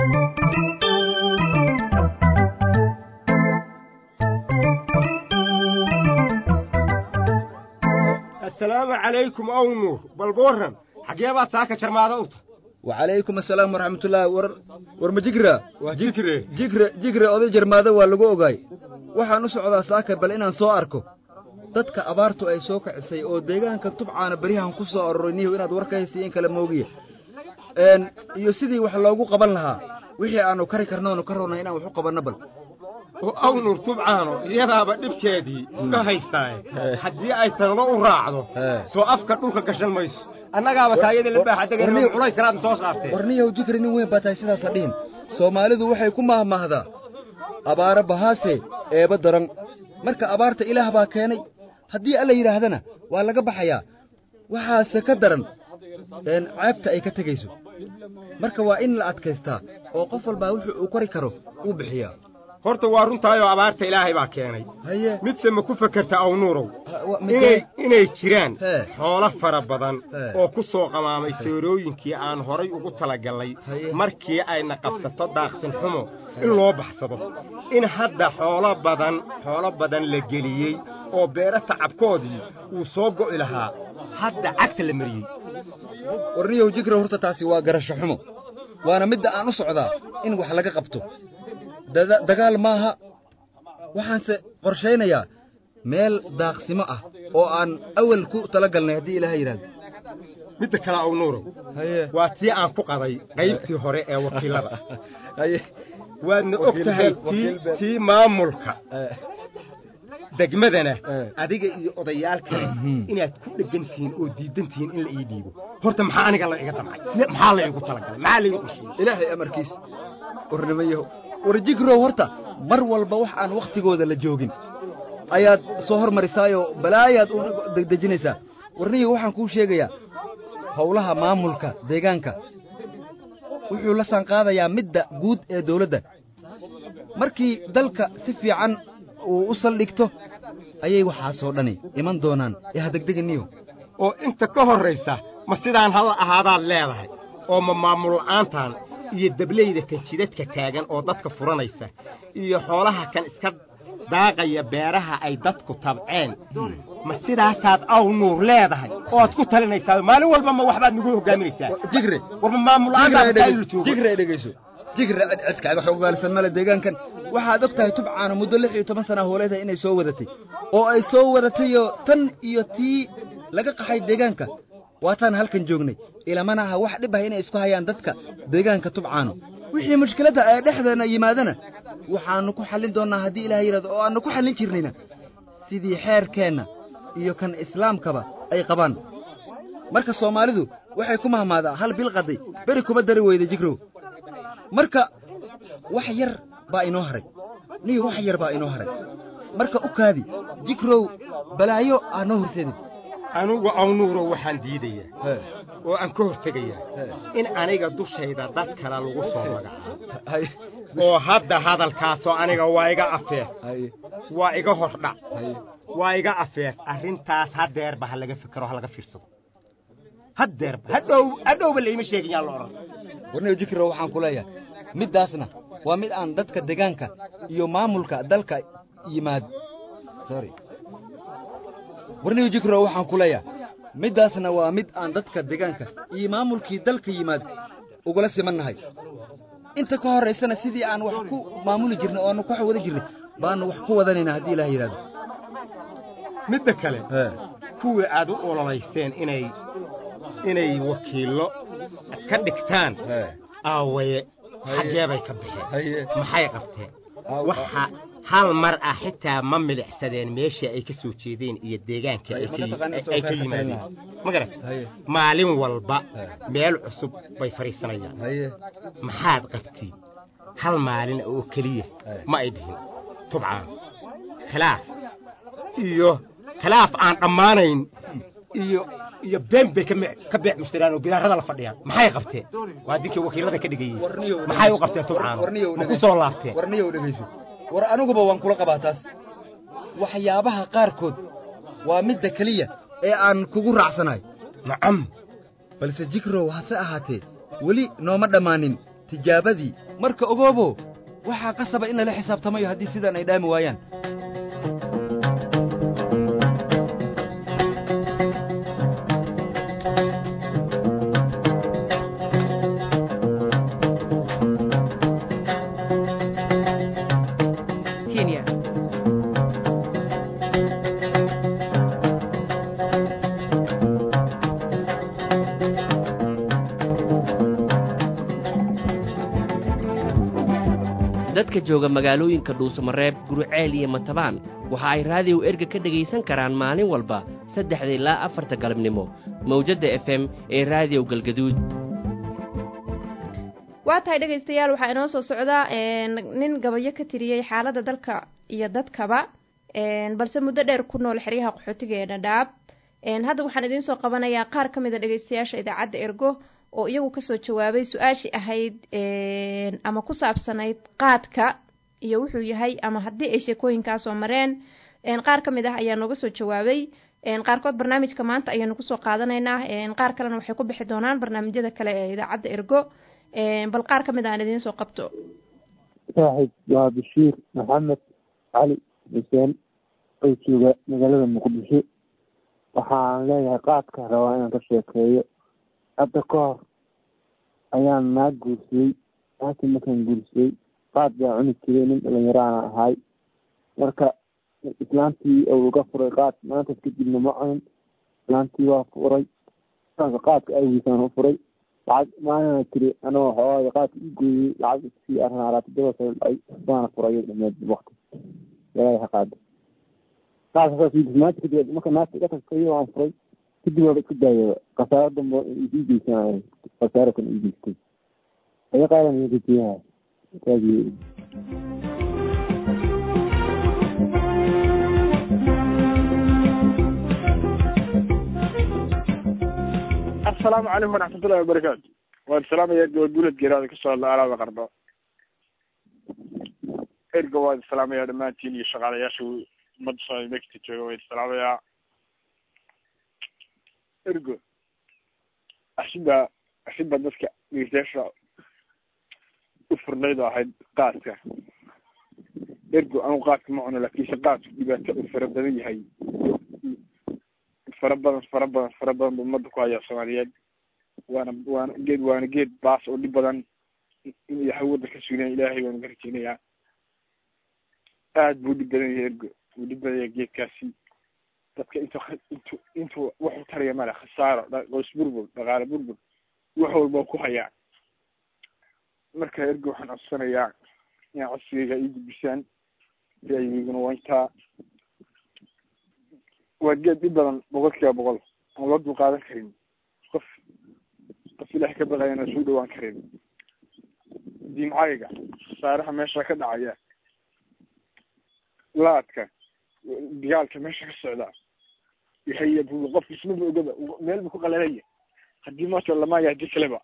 السلام عليكم أو نور بالبورن حقيبات ساكا شرماده أوت وعليكم السلام ورحمة الله ور ور مجكرة وجكرة جكرة جكرة أذي جرماده واللجوء جاي وحنا نسعد ساكا بل إن صاركو تدك أبارتو أي سوق عسي أو ديجان كتب عن بريها نقصة الرنيه وإن أدور كيسين كلام موجيه إن يسدي وحلاقو قبلها وحي أنا كري كرنا ونكرنا هنا وحق بالنبل أو نور طبعاً يذهب نبكيدي كهيستاي حدي أي تنو راعده سو أفكر نوك كشل ميس أنا قاعد تايد اللي بحد تقول قلنا كلام توصل عفته ورنيه وذكر إنه وين بتاعي صدين سو مالذ وحي كم ما هذا أبار بهاسي إيه بدرن مرك أبارت إله باكيني حدي الله يرهدنا ولا جب حياة وحاس كدرن إن عبت أي كتجيسو مرك وإن لا أتكستا وقفل باوش وكري كرو وبحياة horta waa runtaayoo abaarta ilaahay baa keenay midse ma ku fakerta aw nuurow inay inay jiraan xoolo fara badan oo ku soo qamaamay soorooyinkii aan horay ugu talagallay markii ayna qabsato daaqsin xumo in loo baxsado in hadda xoolo badan xoolo badan la geliyey oo beera tacabkoodii uu soo go'i lahaa hadda cagta la mariyey warniyow jikra horta taasi waa garasho xumo waana midda aan u socdaa in wax laga qabto dagaal maaha waxaanse qorshaynayaa meel daaqsimo ah oo aan awal ku talagalnay haddii ilaahay yidhaahdo midda kale aw nuurow waa tii aan ku qaday qaybtii hore ee wakiilada waadna og tahay tii tii maamulka degmadana adiga iyo odayaal kale inaad ku dhegantihiin oo diidantihiin in la ii dhiibo horta maxaa aniga la iga damcay maxaa la igu talagalay maxaa la igu qorsheeyey ilaahay amarkiis warnimayahow war jigrow horta mar walba wax aan wakhtigooda la joogin ayaad soo hormarisaayoo balaayaad u degdejinaysaa warniyo waxaan kuu sheegayaa howlaha maamulka deegaanka wuxuu la saanqaadayaa midda guud ee dawladda markii dalka si fiican uu u saldhigto ayay waxaasoo dhani iman doonaan ee ha degdeginiyo oo inta ka horraysa ma sidaan hada ahaadaad leedahay oo ma maamul la'aantaan iyo dablayda kan jidadka taagan oo dadka furanaysa iyo xoolaha kan iska daaqaya beeraha ay dadku tabceen ma sidaasaad aw nuur leedahay oo aad ku talinaysaa maalin walba ma waxbaad nagu hogaaminaysaa jigre war ma maamul la'aan jigre dhegeyso jigre cidkaaga xoog gaalisan male deegaankan waxaad og tahay tubcaana muddo lix iyo toban sana hooleedahay inay soo wadatay oo ay soo wadatayoo tan iyo tii laga qaxay deegaanka waataan halkan joognay ilamana aha wax dhib ah inay isku hayaan dadka deegaanka tubcaano wixii mushkiladda ee dhexdeena yimaadana waxaannu ku xallin doonnaa haddii ilahay yidhahdo oo aannu ku xallin jirnayna sidii xeerkeenna iyo kan islaamkaba ay qabaan marka soomaalidu waxay ku mahmaadaa hal bil qaday beri kuma dari weyda jigrow marka wax yar baa inoo haray niyo wax yar baa inoo haray marka u kaadi jigrow balaayo aa noo horseedin anugu aw nuurow waxaan diidayaa oo aan ka hortegayaa in aniga dushayda dad kale lagu soo magacaabo oo hadda hadalkaasoo aniga waa iga afeer waa iga hordhac waa iga afeer arrintaas haddeerba ha laga fikiro ha laga fiirsado haddeerba hadhow hadhowba layma sheegin yaa la odhan warniyo jikro waxaan ku leeyahay middaasna waa mid aan dadka deegaanka iyo maamulka dalka yimaad sorry warniyo jikro waxaan ku leeyahay middaasna waa mid aan dadka deegaanka iyo maamulkii dalka yimaad ugula simannahay inta ka horraysana sidii aan wax ku maamuli jirnay oo aanu ku wada jirnay baanu wax ku wadanaynaa haddii ilaah yidhaahdo midda kale kuwii aad u ololayseen inay inay wakiillo ka dhigtaan aawaye xaggee bay ka baxeen maxay qabteen waxa hal mar ah xitaa ma milixsadeen meeshii ay ka soo jeedeen iyo deegaanka ay ka yimaadeen ma garat maalin walba meel cusub bay fariisanayaan maxaad qabtiin hal maalin oo keliya ma ay dhihin tubcaan khilaaf iyo khilaaf aan dhammaanayn iyo iyo been bay ka beec mustiraan oo gidaarada la fadhiyaan maxay qabteen waa dinkii wakiilada ka dhigayeen maxay u qabteen tubcaan ma ku soo laabteen warniyow dhegayso war aniguba waan kula qabaa taas waxyaabaha qaarkood waa midda keliya ee aan kugu raacsanahay nacam balse jikrow hase ahaatee weli nooma dhammaanin tijaabadii marka ogoobo waxaa qasaba in lala xisaabtamayo haddii sidaan ay dhaami waayaan dadka jooga magaalooyinka dhuusamareeb guruceel iyo matabaan waxa ay raadiyow erga ka dhegaysan karaan maalin walba saddexda ilaa afarta galabnimo mawjadda f m ee raadiyow galgaduud waa tahay dhegaystayaal waxaa inoo soo socdaa nin gabayo ka tiriyey xaaladda dalka iyo dadkaba balse muddo dheer ku nool xeryaha qaxootiga ee dhadhaab hadda waxaan idiin soo qabanayaa qaar ka mid a dhegaystayaasha idaacadda ergo oo iyagu kasoo jawaabay su-aashii ahayd ama ku saabsanayd qaadka iyo wuxuu yahay ama haddii ay sheekooyinkaas soo mareen qaar ka mid ah ayaa nooga soo jawaabay qaarkood barnaamijka maanta ayaanu kusoo qaadanaynaa qaar kalena waxay ku bixi doonaan barnaamijyada kale ee idaacadda ergo bal qaar ka mid aan idiin soo qabto saaxiib waa bashiir maxamed cali xuseen oo jooga magaalada muqdisho waxaan leeyahay qaadka rabaa inaan ka sheekeeyo hadda ka hor ayaan naag guursadey naagtii markaan guursadey qaad baa cuni jiray nin dhalinyaraana ahay marka islaantii ou uga furay qaad maantas kadibna ma cunin islaantii waa furay qaadka awgiisaan u furay lacag maalina tiri anagoo xoogaada qaadka i gooyey lacag sii arnaa alaata daba soo dhacay waana furay dhameed wakti walaaha qaada qaadkasaasmaanta kadib marka naagta iga tagtay waan furay kadib waaba isku daayaba khasaaro dambe isii geysanay khasaaro kan ii geystay aga qaadan gajiyaha taagi السلام عليكم ورحمة الله وبركاته والسلام يا جولد جراد كسر الله على قربه الجواد السلام يا دماتين يشغل يا شو مدرسة مكتب جواد السلام يا ارجو أحب أحب الناس يجلسوا وفرنا إذا حد قاسك ارجو أنا قاسك معنا لكن شقاس يبقى فربنا هاي فربنا فربنا فربنا بمدكوا يا سواليد وانا وانا جد وانا جد باص ودي بدن يحول كسينا إلهي وانا قرتيني يا قاعد بودي بدن يرجع ودي بدن يجيك كاسي طب انتو انتو انتو وحو ترى ماله خسارة قوس بربر بغار بربر وحو البوكو هيا مركا يرجع حنا السنة يا يا عصير يجي بشان جاي يجون وانتا وجد بدن بقولك يا بقول أنا وقت قاعد كريم قف قف له كبر أنا سود وان كريم دي معايقة صارها ماشى كده عيا لاتك ديالك ماشى كالسعودة يهيب هو قف اسمه بقدر ميل بكو قليلية خدي ما شاء الله ما يهدي كلبا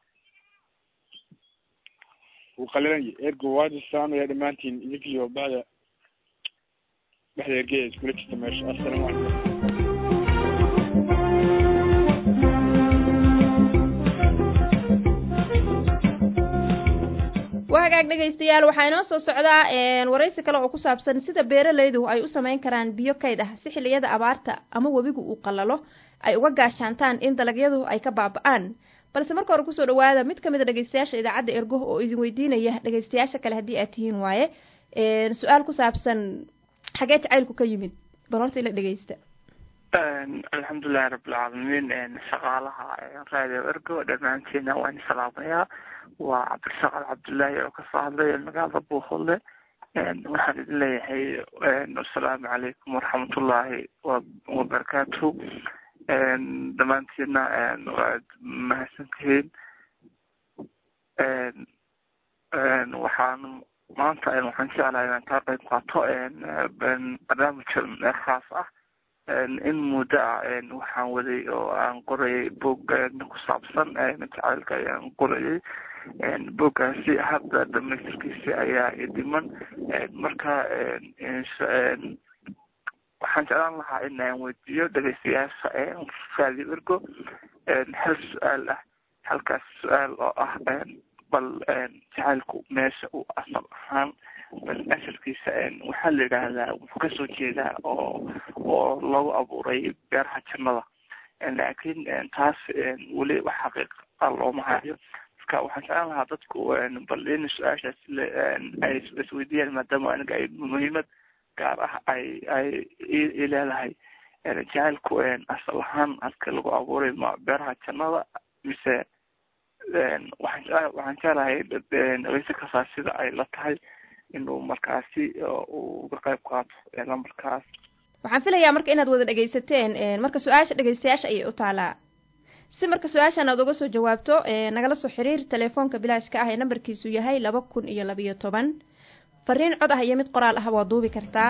وقليلية إرجو واحد السلام يا دمانتين يجي وبعد بعد يرجع كلك تمشي السلام عليكم wahagaag dhageystayaal waxaa inoo soo socdaa waraysi kale oo ku saabsan sida beeralaydu ay u sameyn karaan biyo kayd ah si xilliyada abaarta ama webigu uu qallalo ay uga gaashaantaan in dalagyadu ay ka baaba'aan balse marka hore kusoo dhawaada mid ka mid a dhageystayaasha idaacadda ergo oo idin weydiinaya dhageystayaasha kale haddii aad tihiin waaye su-aal ku saabsan xagee jacaylku ka yimid bal horta ila dhageysta alxamdulilahi rabbilcaalamiin shaqaalaha radio ergo dhammaantiina waan salaamayaa waa cabdirasaaq cabdullaahi oo kasoo hadlay magaalada buuholle waxaan idin leeyahay assalaamu calaykum waraxmatullaahi wabarakaatu dhammaantiina waad mahadsantihiin waxaan maanta waxaan jeclahay inaan kaa qayb qaato barnaamij khaas ah in muddo ah waxaan waday oo aan qorayay boog ku saabsan jacaylka ayaan qorayay booggaasi hadda dhamaystirkiisi ayaa idhiman marka waxaan jeclaan lahaa in aan weydiiyo dhageystayaasha radio ergo hal su-aal ah halkaas su-aal oo ah bal jacaylku meesha uu asal ahaan bal asalkiisa waxaa la yidhaahdaa wuxuu kasoo jeedaa oo oo lagu abuuray beeraha jannada laakiin taas weli wax xaqiiqa looma hayo marka waxaan jeclaan lahaa dadku bal in su-aashaas ay isweydiiyaan maadaama aniga ay muhiimad gaar ah ay ay i leedahay jacaylku asal ahaan halka lagu abuuray ma beeraha jannada mise waxaan waxaan jeclahay dhageysta kasaa sida ay la tahay inuu markaasi uu uga qayb qaato lambarkaas waxaan filayaa marka inaad wada dhegaysateen marka su-aasha dhegaystayaasha ayay u taalaa si marka su-aashan aad uga soo jawaabto nagala soo xiriir telefoonka bilaashka ah ee nambarkiisu yahay laba kun iyo labiyo toban fariin cod ah iyo mid qoraal ah waad duubi kartaa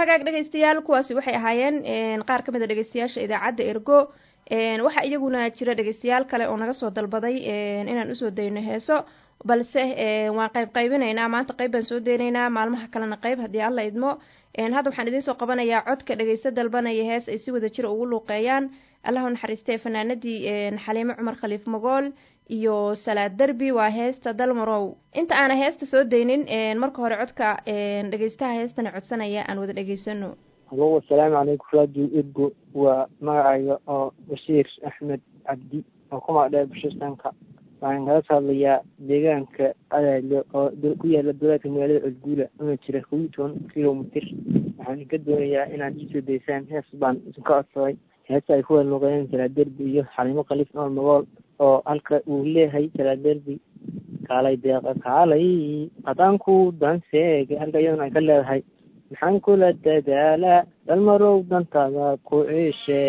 hagaag dhegaystayaal kuwaasi waxay ahaayeen qaar ka mid a dhegaystayaasha idaacadda ergo waxaa iyaguna jira dhegaystayaal kale oo naga soo dalbaday inaan usoo dayno heeso balse waan qayb qaybinaynaa maanta qayb baan soo deynaynaa maalmaha kalena qayb haddii alla idmo hadda waxaan idiin soo qabanayaa codka dhegaysta dalbanaya hees ay si wada jira ugu luuqeeyaan allahu naxariistee fanaanadii xaliimo cumar khaliif magool iyo salaad derbi waa heesta dalmarow inta aana heesta soo daynin marka hore codka dhegaystaha heestana codsanaya aan wada dhegaysano halo assalaamu calaykum radio ergo waa magacayga oo bashiir axmed cabdi oo ku magacdheer bashiirsanka waxaan kala hadlayaa deegaanka adaalo oo ku yaala dowladka magaalada codguula una jira kow iyo toban kilomitir waxaan ka doonayaa inaad iisoo daysaan hees baan isinka codsaday heesta ay ku wada luuqeeyaan salaad derbi iyo xaliimo khaliif cumar magool oo halka uu leeyahay salaad derbi kaalay deeqa kaalay haddaan ku danseega halka iyadana ay ka leedahay maxaan kula dadaalaa dalmarow dantaada ku ciishe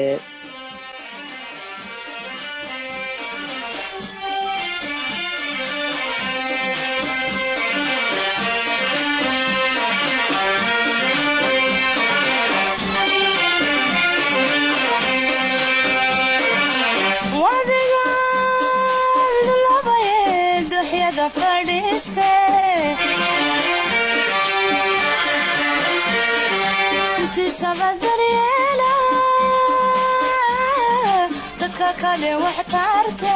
kale wax taarte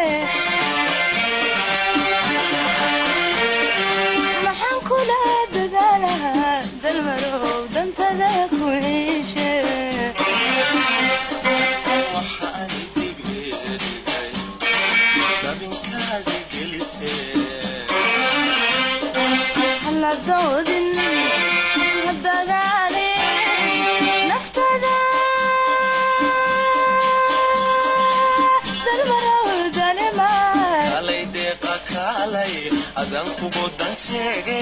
maxaan kula dadaalaha dalmarow dantada ku ciishe hala doodin hadagaali naftada adan kugu dan sheege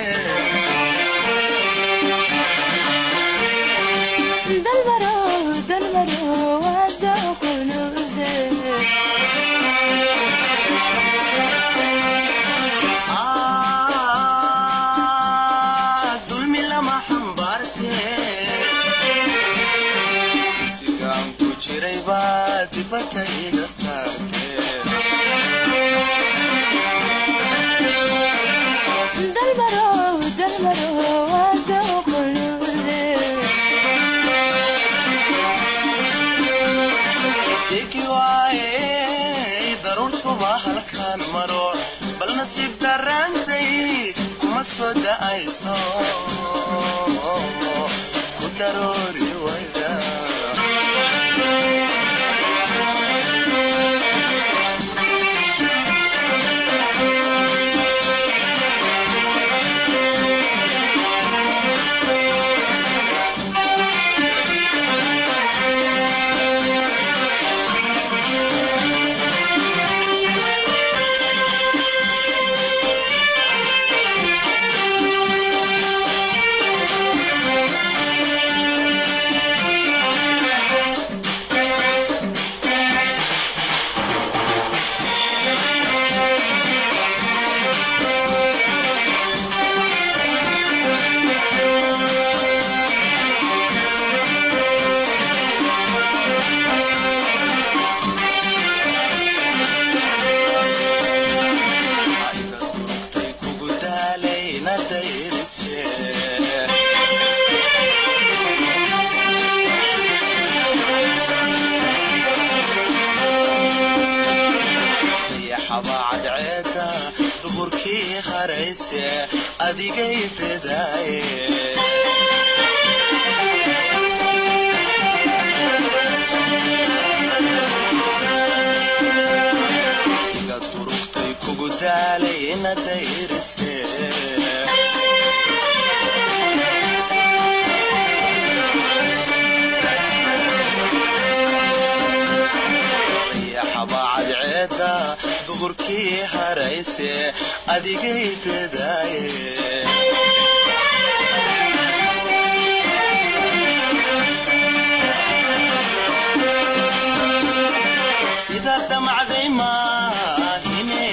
dalbaro dalbaro wada qulude ah dulmi lama xambaarte sigaan ku jiray baa dibadda iga saarte halkan maro bal nasiib darantay kuma soo da'ayso ku daroori wayda adigay fedaaye iga durugtay kugu daalay ina dayrise yaxabacad ceeda duhurkii harayse adigay fedaaye sida damacday maahine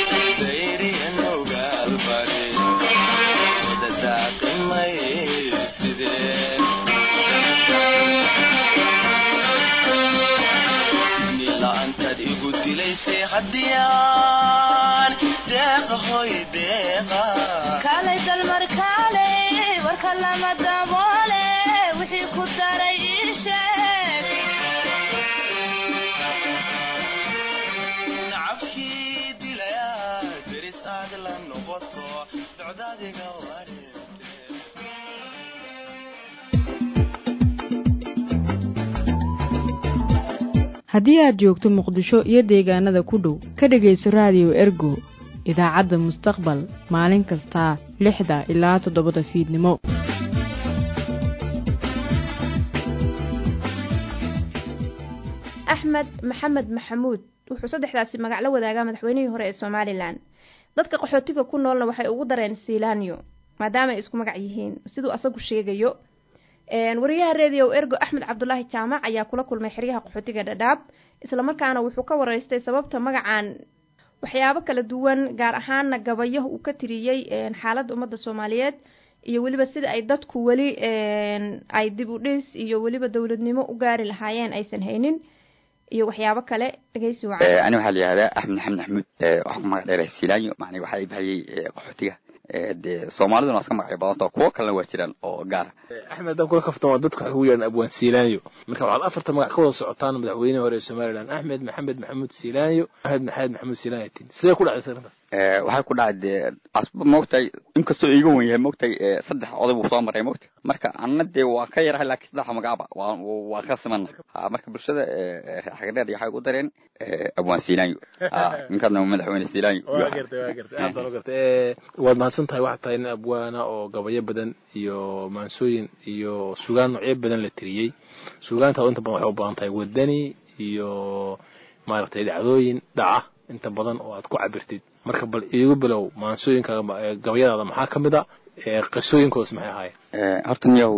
dayriyan ogaalbari wada daaqimay haddiyaan deeqa hoy deeqa kaalay dalmar kaalay warka lama daboole wixii ku daray ii sheeg nacabkii dilaya deris aad la noqoto docdaadiga wareerte haddii aad joogto muqdisho iyo deegaanada ku dhow ka dhegayso raadiyo ergo idaacadda mustaqbal maalin kasta lixda ilaa toddobada fiidnimo axmed maxamed maxamuud wuxuu saddexdaasi magac la wadaagaa madaxweynihii hore ee somalilan dadka qaxootiga ku noolna waxay ugu dareen siilaanyo maadaama ay isku magac yihiin siduu asagu sheegayo wariyaha radio ergo axmed cabdulaahi jaamac ayaa kula kulmay xeryaha qaxootiga dhadhaab islamarkaana wuxuu ka waraystay sababta magacan waxyaabo kala duwan gaar ahaana gabayo uu ka tiriyey xaaladda ummadda soomaaliyeed iyo weliba sida ay dadku weli ay dib u dhis iyo weliba dowladnimo u gaari lahaayeen aysan haynin iyo waxyaabo kale dhageysi wacan ani waxaa la yihahdaa axmed maxamed axmuud waxaa ku magac dheeray silaanyo macnii waxaa i baxayey qaxootiga de soomaaliduna waa iska magacyo badanta kuwo kalena waa jiraan oo gaara axmed haddaan kula kaftan waa dadku waxay ku yeedhaan abwaan siilaanyo marka waxaad afarta magac ka wada socotaan madaxweynihii hore ee somalilan axmed maxamed maxamuud siilaanyo axmed maxamed maxamuud siilaanyo tin sidee ku dhacday arrintaas waxay ku dhacay dee asba moogtahay inkastoo iiga wen yahay moogtahay saddex oday buu soo maray moogta marka anna dee waa ka yarahay laakiin saddexa magacba waa waa ka simana ha marka bulshada xagdheer waxay ugu dareen abwaan siilaanyo ninkaadna madaxweyne siilaanyo waa gartay waa gartay aad baan u gartay waad mahadsan tahay waxaad tahay nin abwaana oo gabayo badan iyo maansooyin iyo sugaan noocyo badan la tiriyey sugaanta inta badan waxay u badan tahay wadani iyo maaragtay dhacdooyin dhaca inta badan oo aad ku cabirtid marka bal iigu bilow maansooyinka gabayadaada maxaa ka mid a qisooyinkoodas maxay ahaayeen horta niyow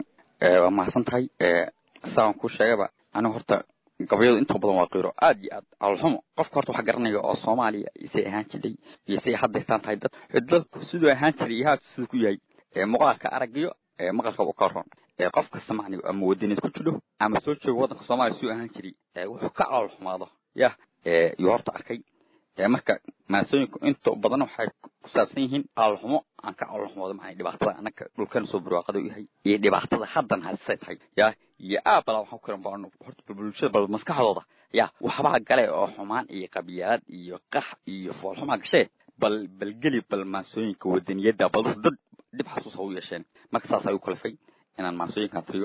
waa mahadsan tahay saan ku sheegaba anigu horta gabayadu inta badan waa qiiro aad iyo aad alxumo qofka horta waxa garanaya oo Soomaaliya isay ahaan jiray iyo say haddeetan tahay dad dadku sidoo ahaan jiray iyo haad sidoo ku yahay muuqaalka aragiyo maqalka u karoon qofka Soomaaliya ama wadaniid ku jiro ama soo joogo wadanka Soomaaliya sidoo ahaan jiray wuxuu ka alxumaado ya iyo horta arkay marka maasooyinku inta badan waxay ku saabsan yihiin alxumo aan ka alxumoodo maxay dhibaatada anaka dhulkan soo burwaaqado yahay iyo dhibaatada haddan haysay tahay ya iyo aabala waxa ku karan baan horta bulshada bal maskaxdooda ya waxba gale oo xumaan iyo qabiyaad iyo qax iyo foolxuma gashay bal bal gali bal maasooyinka wadaniyada bal dad dib xasuus u yeesheen marka saas ay u kalfay inaan maasooyinka tiriyo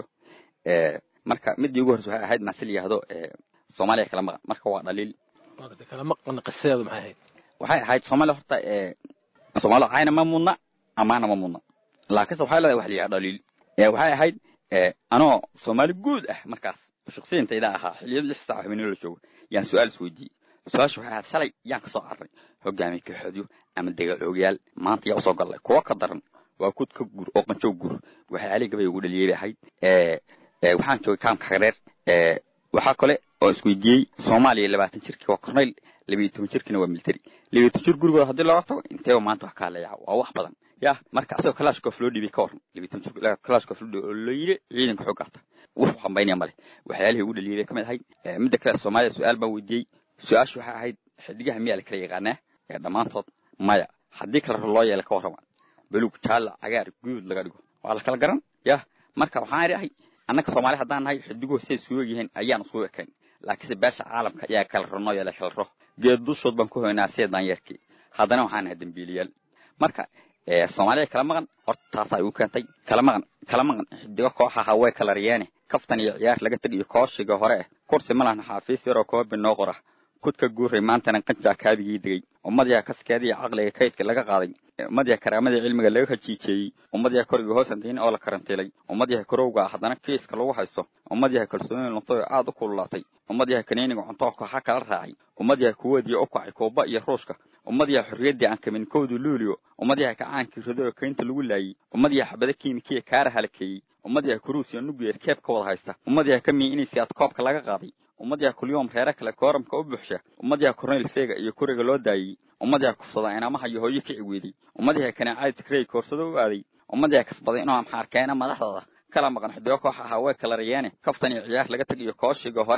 ee marka mid ugu horreeyay waxay ahayd maasal yahdo ee Soomaaliya kala maqan marka waa dhaliil marka kala maqan qisadeedu maxay ahayd waxay ahayd Soomaaliya horta ee Soomaaliya ayna ma mudna amaana ma mudna laakiin waxay leedahay wax liya dhaliil ee waxay ahayd ee anoo Soomaali guud ah markaas shakhsiyintayda ahaa xiliyada lix saac habeen la joogo yaan su'aal isweydiiyay su'aashu waxay ahayd shalay yaan ka soo array hogaamiye ka xadiyo ama degal ogayaal maanta yaa soo galay kuwa ka daran waa kud ka gur oo qanjo gur waxay ali gabay ugu dhaliyay ahayd ee ee waxaan joogay kaamka xareer ee waxa kale oo isweydiiyay Soomaaliya labaatan jirkii waa korneyl labaatan iyo toban jirkiina waa military labaatan jir gurigooda hadii laga tago intee maanta wax ka leeyahay waa wax badan ya marka asoo Kalashnikov loo dhibay ka waran labaatan jir Kalashnikov loo yiri ciidanka xoogata wuxuu xambaynaya male waxyaalaha ugu dhaliyay kamid ahayd midda kale Soomaaliya su'aal baan weydiiyay su'aashu waxay ahayd xidigaha miyaa la kala yaqaanaa ee dhamaantood maya hadii kala loo yeelay ka waran buluug jaal cagaar guud laga dhigo waa la kala garan ya marka waxaan irahay annaka Soomaali hadaan nahay xidigo say soo yihiin ayaan soo ekaan laakiin beesha caalamka ayaa kala rano yala kala ro geed dushood baan ku haynaa seedan yarkii hadana waxaan ahay dambiiliyal marka ee Soomaaliya kala maqan horta taas ay u keentay kala maqan kala maqan xidigo kooxaha way kala riyaane kaftan iyo ciyaar laga tagiyo kooshiga hore kursi malahan xafiis yar oo koob noo qora kudka guuray maantana qanjaa kaabigii digay ummadiya kaskeedii aqliga kaydka laga qaaday ummadiya karaamada cilmiga laga hajiiciyay ummadiya koriga hoosantiin oo la karanteelay ummadiya korowga hadana kiiska lagu haysto ummadiya kalsoonida noqdo aad u kululaatay ummadiya kaniiniga cunto kooxa kala raacay ummadiya kuwadii u kacay kooba iyo ruushka ummadiya xurriyadii aan kamin koodu luuliyo ummadiya kacaankii rido keenta lagu laayay ummadiya xabada kiimikiya kaara halkeeyay ummadiya kuruusiya nugeer keeb ka wada haysta ummadiya kamii inay si aad koobka laga qaaday ummadiya kuliyom reera kale kooramka u buuxsha ummadiya korneyl feega iyo kuriga loo daayay ummadiya kufsada inamaha iyo hooyo ka ciweeday ummadiya kana caad tikray koorsado u aaday ummadiya kasbaday inuu am xarkeena madaxdooda kala maqan xidigo koox ah way kala riyaane kaftan iyo ciyaar laga tagiyo kooshiga hore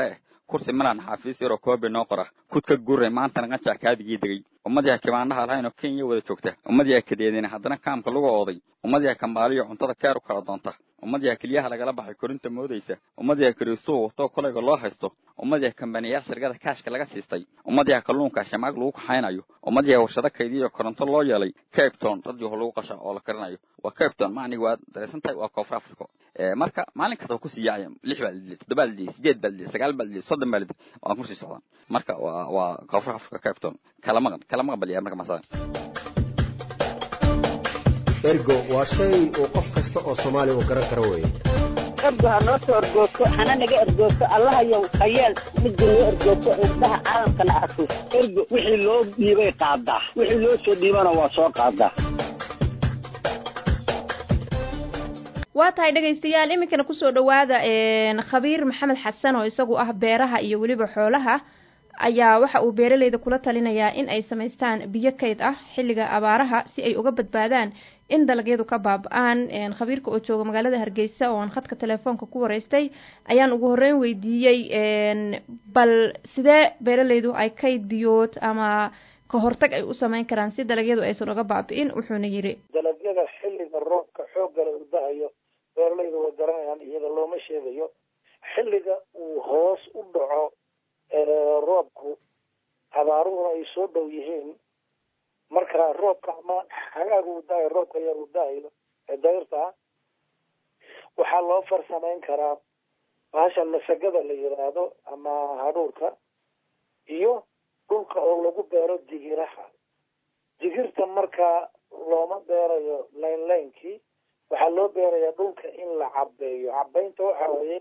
kursi malan xafiis yaro koobe noo qora kudka guuray maanta naga kaadigi dagay ummadii kibaandhaha lahayn oo Kenya wada joogta ummadii kadeedina haddana kaamka lagu ooday ummadii kambaaliyo cuntada kaar u kala doonta ummadii kaliyaha lagala baxay korinta moodaysa ummadii kariiso wato kolayga loo haysto ummadii kambaniya shirkada kaashka laga siistay ummadii kalluunka shamaag lagu kaxaynayo ummadii warshado kaydiyo koronto loo yeelay Cape Town dad yoo lagu qasha oo la karinayo waa Cape Town maani waa dareesantahay waa Koonfur Afrika ee marka maalin kasta ku siiyay lix baldi toddoba baldi sideed baldi sagaal baldi soddon baldi oo ku sii socdaan marka waa waa Koonfur Afrika Cape Town kala maqan kala maqan baliya marka masalan ergo waa shay oo qof kasta oo Soomaali oo garan karo weey ergo ha noo soo ergoogto hana naga ergoogto allaha yow hayeel mid loo ergoogto indhaha caalamkana arko ergo wixii loo dhiibay qaadaa wixii loo soo dhiibana waa soo qaadaa waa tahay dhageystayaal iminkana ku soo dhawaada een khabiir maxamed xasan oo isagu ah beeraha iyo waliba xoolaha ayaa waxa uu beeralayda kula talinayaa in ay sameystaan biyo kayd ah xilliga abaaraha si ay uga badbaadaan in dalagyadu ka baaba'aan een khabiirka oo jooga magaalada Hargeysa oo aan khadka telefoonka ku wareystay ayaan ugu horeyn weydiiyay een bal sidee beeralaydu ay kayd biyood ama ka hortag ay u sameyn karaan si dalagyadu aysan uga baaba'in wuxuuna yiri dalagyada xilliga roobka xoogga u daayo beeralaydu way garanayaan iyada looma sheegayo xilliga uu hoos u dhaco roobku abaaruhuna ay soo dhow yihiin marka roobka ama hagaagu u daayo roobka yar u daayo ee dayrta waxaa loo farsamayn karaa baashan masagada la yiraahdo ama hadhuurka iyo dhulka oo lagu beero digiraha digirta marka looma beerayo line linekii waxaa loo beerayaa dhulka in la cabeeyo cabeynta waxaa weeye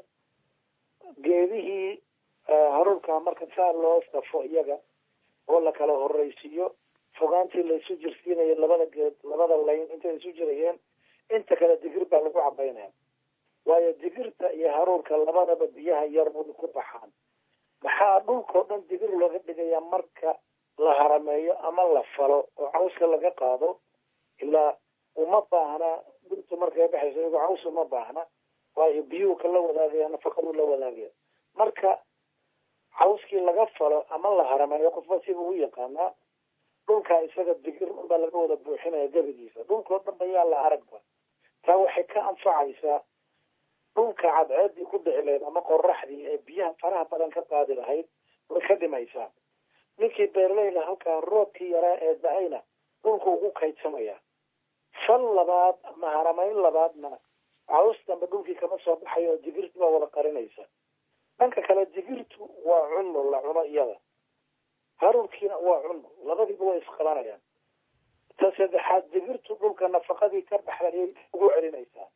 geedihii haruurka marka saa loo safo iyaga oo la kala horeysiiyo fogaantii la isu jirsiinayo labada geed labada layn intay isu jirayeen inta kale digir baa lagu cabeynaya waayo digirta iyo haruurka labadaba biyaha yar buu ku baxaan maxaa dhulkoo dhan digir looga dhigayaa marka la harameeyo ama la falo oo cawska laga qaado ilaa uma baahna dhirtu markay baxayso iyagoo caws uma baahna waayo biyuhu kala wadaagaya nafaqadu la wadaagaya marka cawskii laga falo ama la harameeyo qofba siba u yaqaanaa dhulka isaga digir unbaa laga wada buuxinaya gabigiisa dhulkoo dhan ba yaa la aragba taa waxay ka anfacaysaa dhulka cadceedii ku dhici lahayd ama qoraxdii ee biyaha faraha badan ka qaadi lahayd way ka dhimaysaa ninkii beeraleyda halkaa roobkii yaraa ee da-ayna dhulku ugu kaydsamaya fal labaad ama harameyn labaadna caws dambe dhulkii kama soo baxayo oo digirti baa wada qarinaysa dhanka kale digirtu waa cunno la cuno iyada haruurkiina waa cunno labadiiba way isqabanayaan ta saddexaad digirtu dhulka nafaqadii ka baxday ugu celinaysaa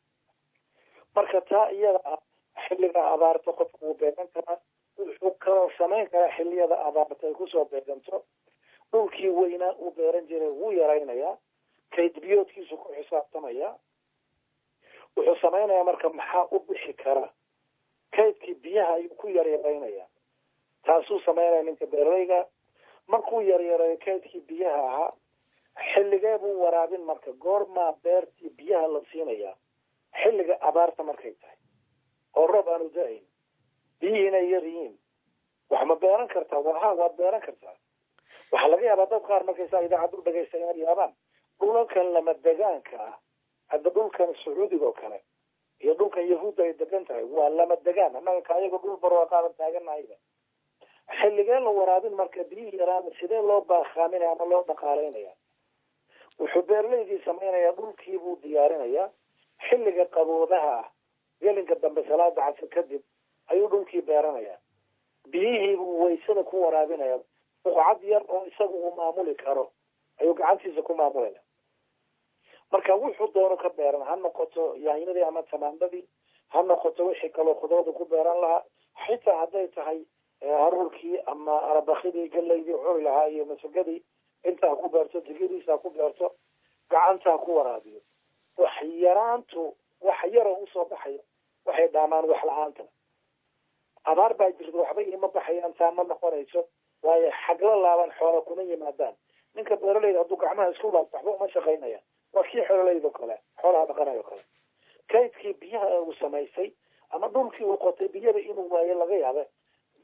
marka taa iyada ah xilliga abaarta qofku wuu beegan karaa wuxuu kaloo samayn karaa xilliyada abaarta ay kusoo beeganto dhulkii weynaa uu beeran jiray wuu yaraynayaa kayd biyoodkiisu ku xisaabtamaya wuxuu samaynayaa marka maxaa u bixi kara kaydkii biyaha ayuu ku yaryaraynaya taasuu samaynaya ninka beeralayga markuu yaryareeyo kaydkii biyaha ahaa xilligee buu waraabin marka goormaa beertii biyaha la siinayaa xilliga abaarta markay tahay oo roob aanu da-ayn biyihiina yar yihiin wax ma beeran kartaa waha waad beeran kartaa waxaa laga yaabaa dad qaar markaysaa idaacad u dhagaysta inaad yaabaan dhulalkan lama degaanka ah hadda dhulkan sacuudiga oo kale iyo dhulkan yahuudda ay degan tahay waa lama degaan annaga ka ayaga dhul barwaa qaadan taaganahayba xilligee la waraabin marka biyihii yaraana sidee loo baakaaminaya ama loo dhaqaalaynaya wuxuu beeraleydii samaynayaa dhulkii buu diyaarinayaa xilliga qaboodaha ah gelinka dambe salaada casir kadib ayuu dhulkii beeranayaa biyihii buu waysada ku waraabinaya buqcad yar oo isaga uu maamuli karo ayuu gacantiisa ku maamulaya marka wuxuu doono ka beeran ha noqoto yaanyadii ama tamaandadii ha noqoto wixii kaloo khudooda ku beeran lahaa xitaa hadday tahay haruurkii ama arabakidii galeydii cuni lahaa iyo masagadii intaa ku beerto digiriisa ku beerto gacantaa ku waraabiyo wax yaraantu wax yaroo usoo baxayo waxay dhaamaan wax la-aanta abaar baa jirta waxba ima baxayaan taa ma noqonayso waayo xagla laaban xoola kuma yimaadaan ninka beeraleyda hadduu gacmaha isku laabto waxba uma shaqaynaya waa kii xoololeyda kale xoolaha dhaqanayo kale kaydkii biyaha uu samaysay ama dhulkii uu qotay biyada inuu waayo laga yaaba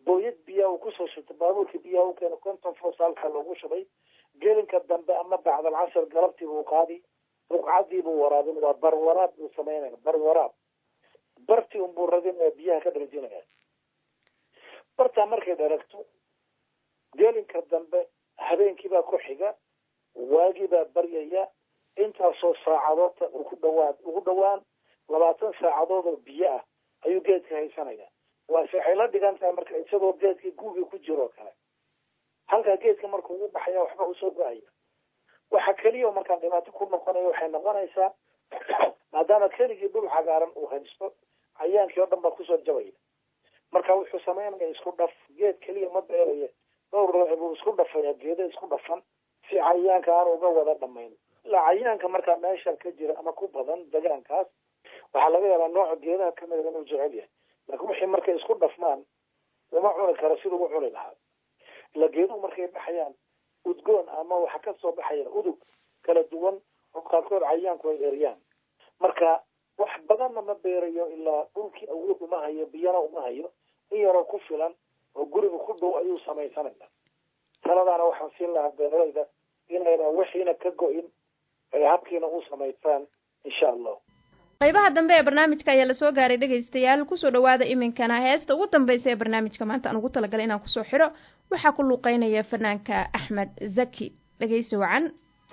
booyad biyaha uu kusoo shubtay baabuurkii biyaha u keena konton foos halkaa loogu shubay gelinka dambe ama bacdal casar galabtii buu qaadi ruqcadii buu waraabin waa barwaraab buu samaynaya barwaraab bartii unbuu radinaya biyaha ka dharajinaya bartaa markay dharagto gelinka dambe habeenkiibaa ku xiga waagiibaa baryaya intaasoo saacadoodta uu ku dhawaan ugu dhawaan labaatan saacadood oo biyo ah ayuu geedka haysanaya waase waxay la dhigan tahay marka isagoo geedkii guugii ku jiroo kale halkaa geedka markuu ugu baxaya waxba usoo go-aya waxa keliya markaa dhibaato ku noqonaya waxay noqonaysaa maadaama keligii dhul cagaaran uu haysto cayaankii oo dhan baa kusoo jabaya marka wuxuu samaynaya isku dhaf geed keliya ma beeraya dhowr ruuxi buu isku dhafaya geeda isku dhafan si cayaanka aan uga wada dhamayn ilaa cayaanka markaa meesha ka jira ama ku badan degaankaas waxaa laga yaabaa nooca geedaha kamid inuu jecel yahay laakiin wixii markay isku dhafmaan uma cuni karo siduu u cuni lahaa ila geeduhu markay baxayaan udgoon ama waxa kasoo baxaya udug kala duwan oo qaarkood cayaanku ay eryaan marka wax badanna ma beerayo ilaa dhulkii awood uma hayo biyana uma hayo in yaroo ku filan oo guriga ku dhow ayuu samaysanaya taladaana waxaan siin lahaa beeralayda inayna wixiina ka go-in ay habkiina u samaystaan insha allah qaybaha dambe ee barnaamijka ayaa lasoo gaaray dhegaystayaal kusoo dhawaada iminkana heesta ugu dambeysa ee barnaamijka maanta aan ugu talagalay inaan kusoo xiro waxaa ku luuqeynaya fanaanka axmed zaki dhegaysi wacan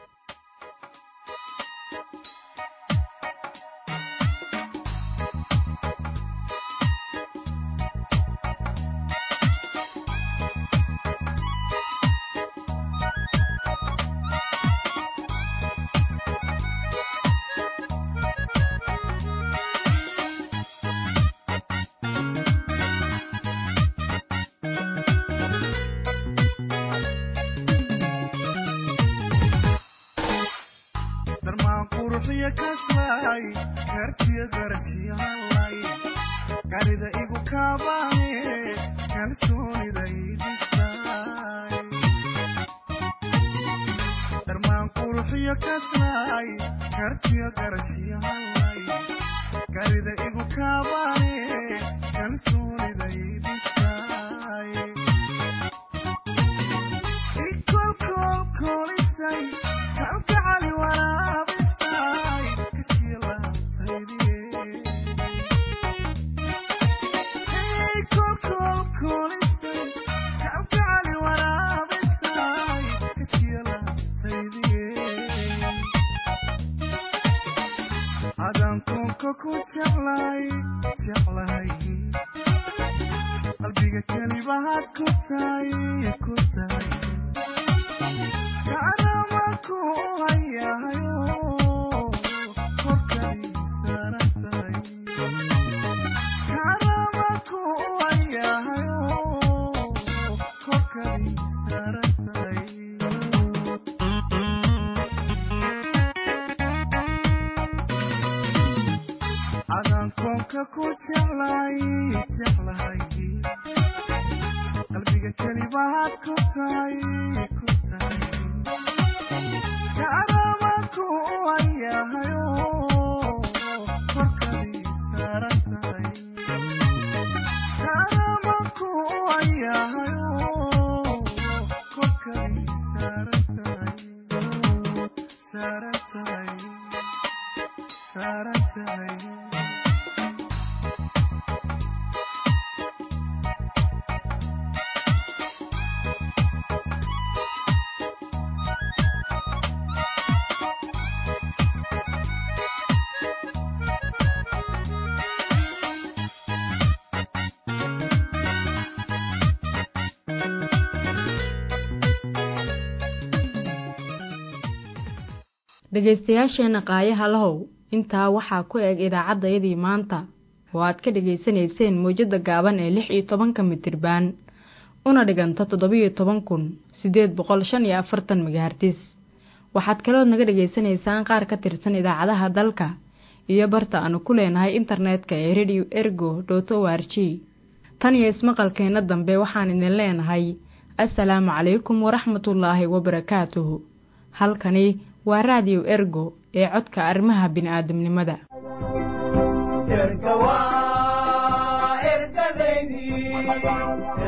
dhegaystayaasheena qaayaha lahow intaa waxaa ku eg idaacaddayadii maanta oo aad ka dhegaysanayseen mowjadda gaaban ee lix iyo tobanka mitirbaan una dhiganta toddobiyo toban kun siddeed boqol shan iyo afartan megahertis waxaad kalood naga dhegaysanaysaan qaar ka tirsan idaacadaha dalka iyo barta aanu ku leenahay internetka ee radio ergo dot o r g tan iyo ismaqalkeenna dambe waxaan idin leenahay assalaamu calaykum waraxmatullaahi wabarakaatuhu halkani waa radio ergo ee codka arrimaha bini'aadamnimada erga waa ergadeydii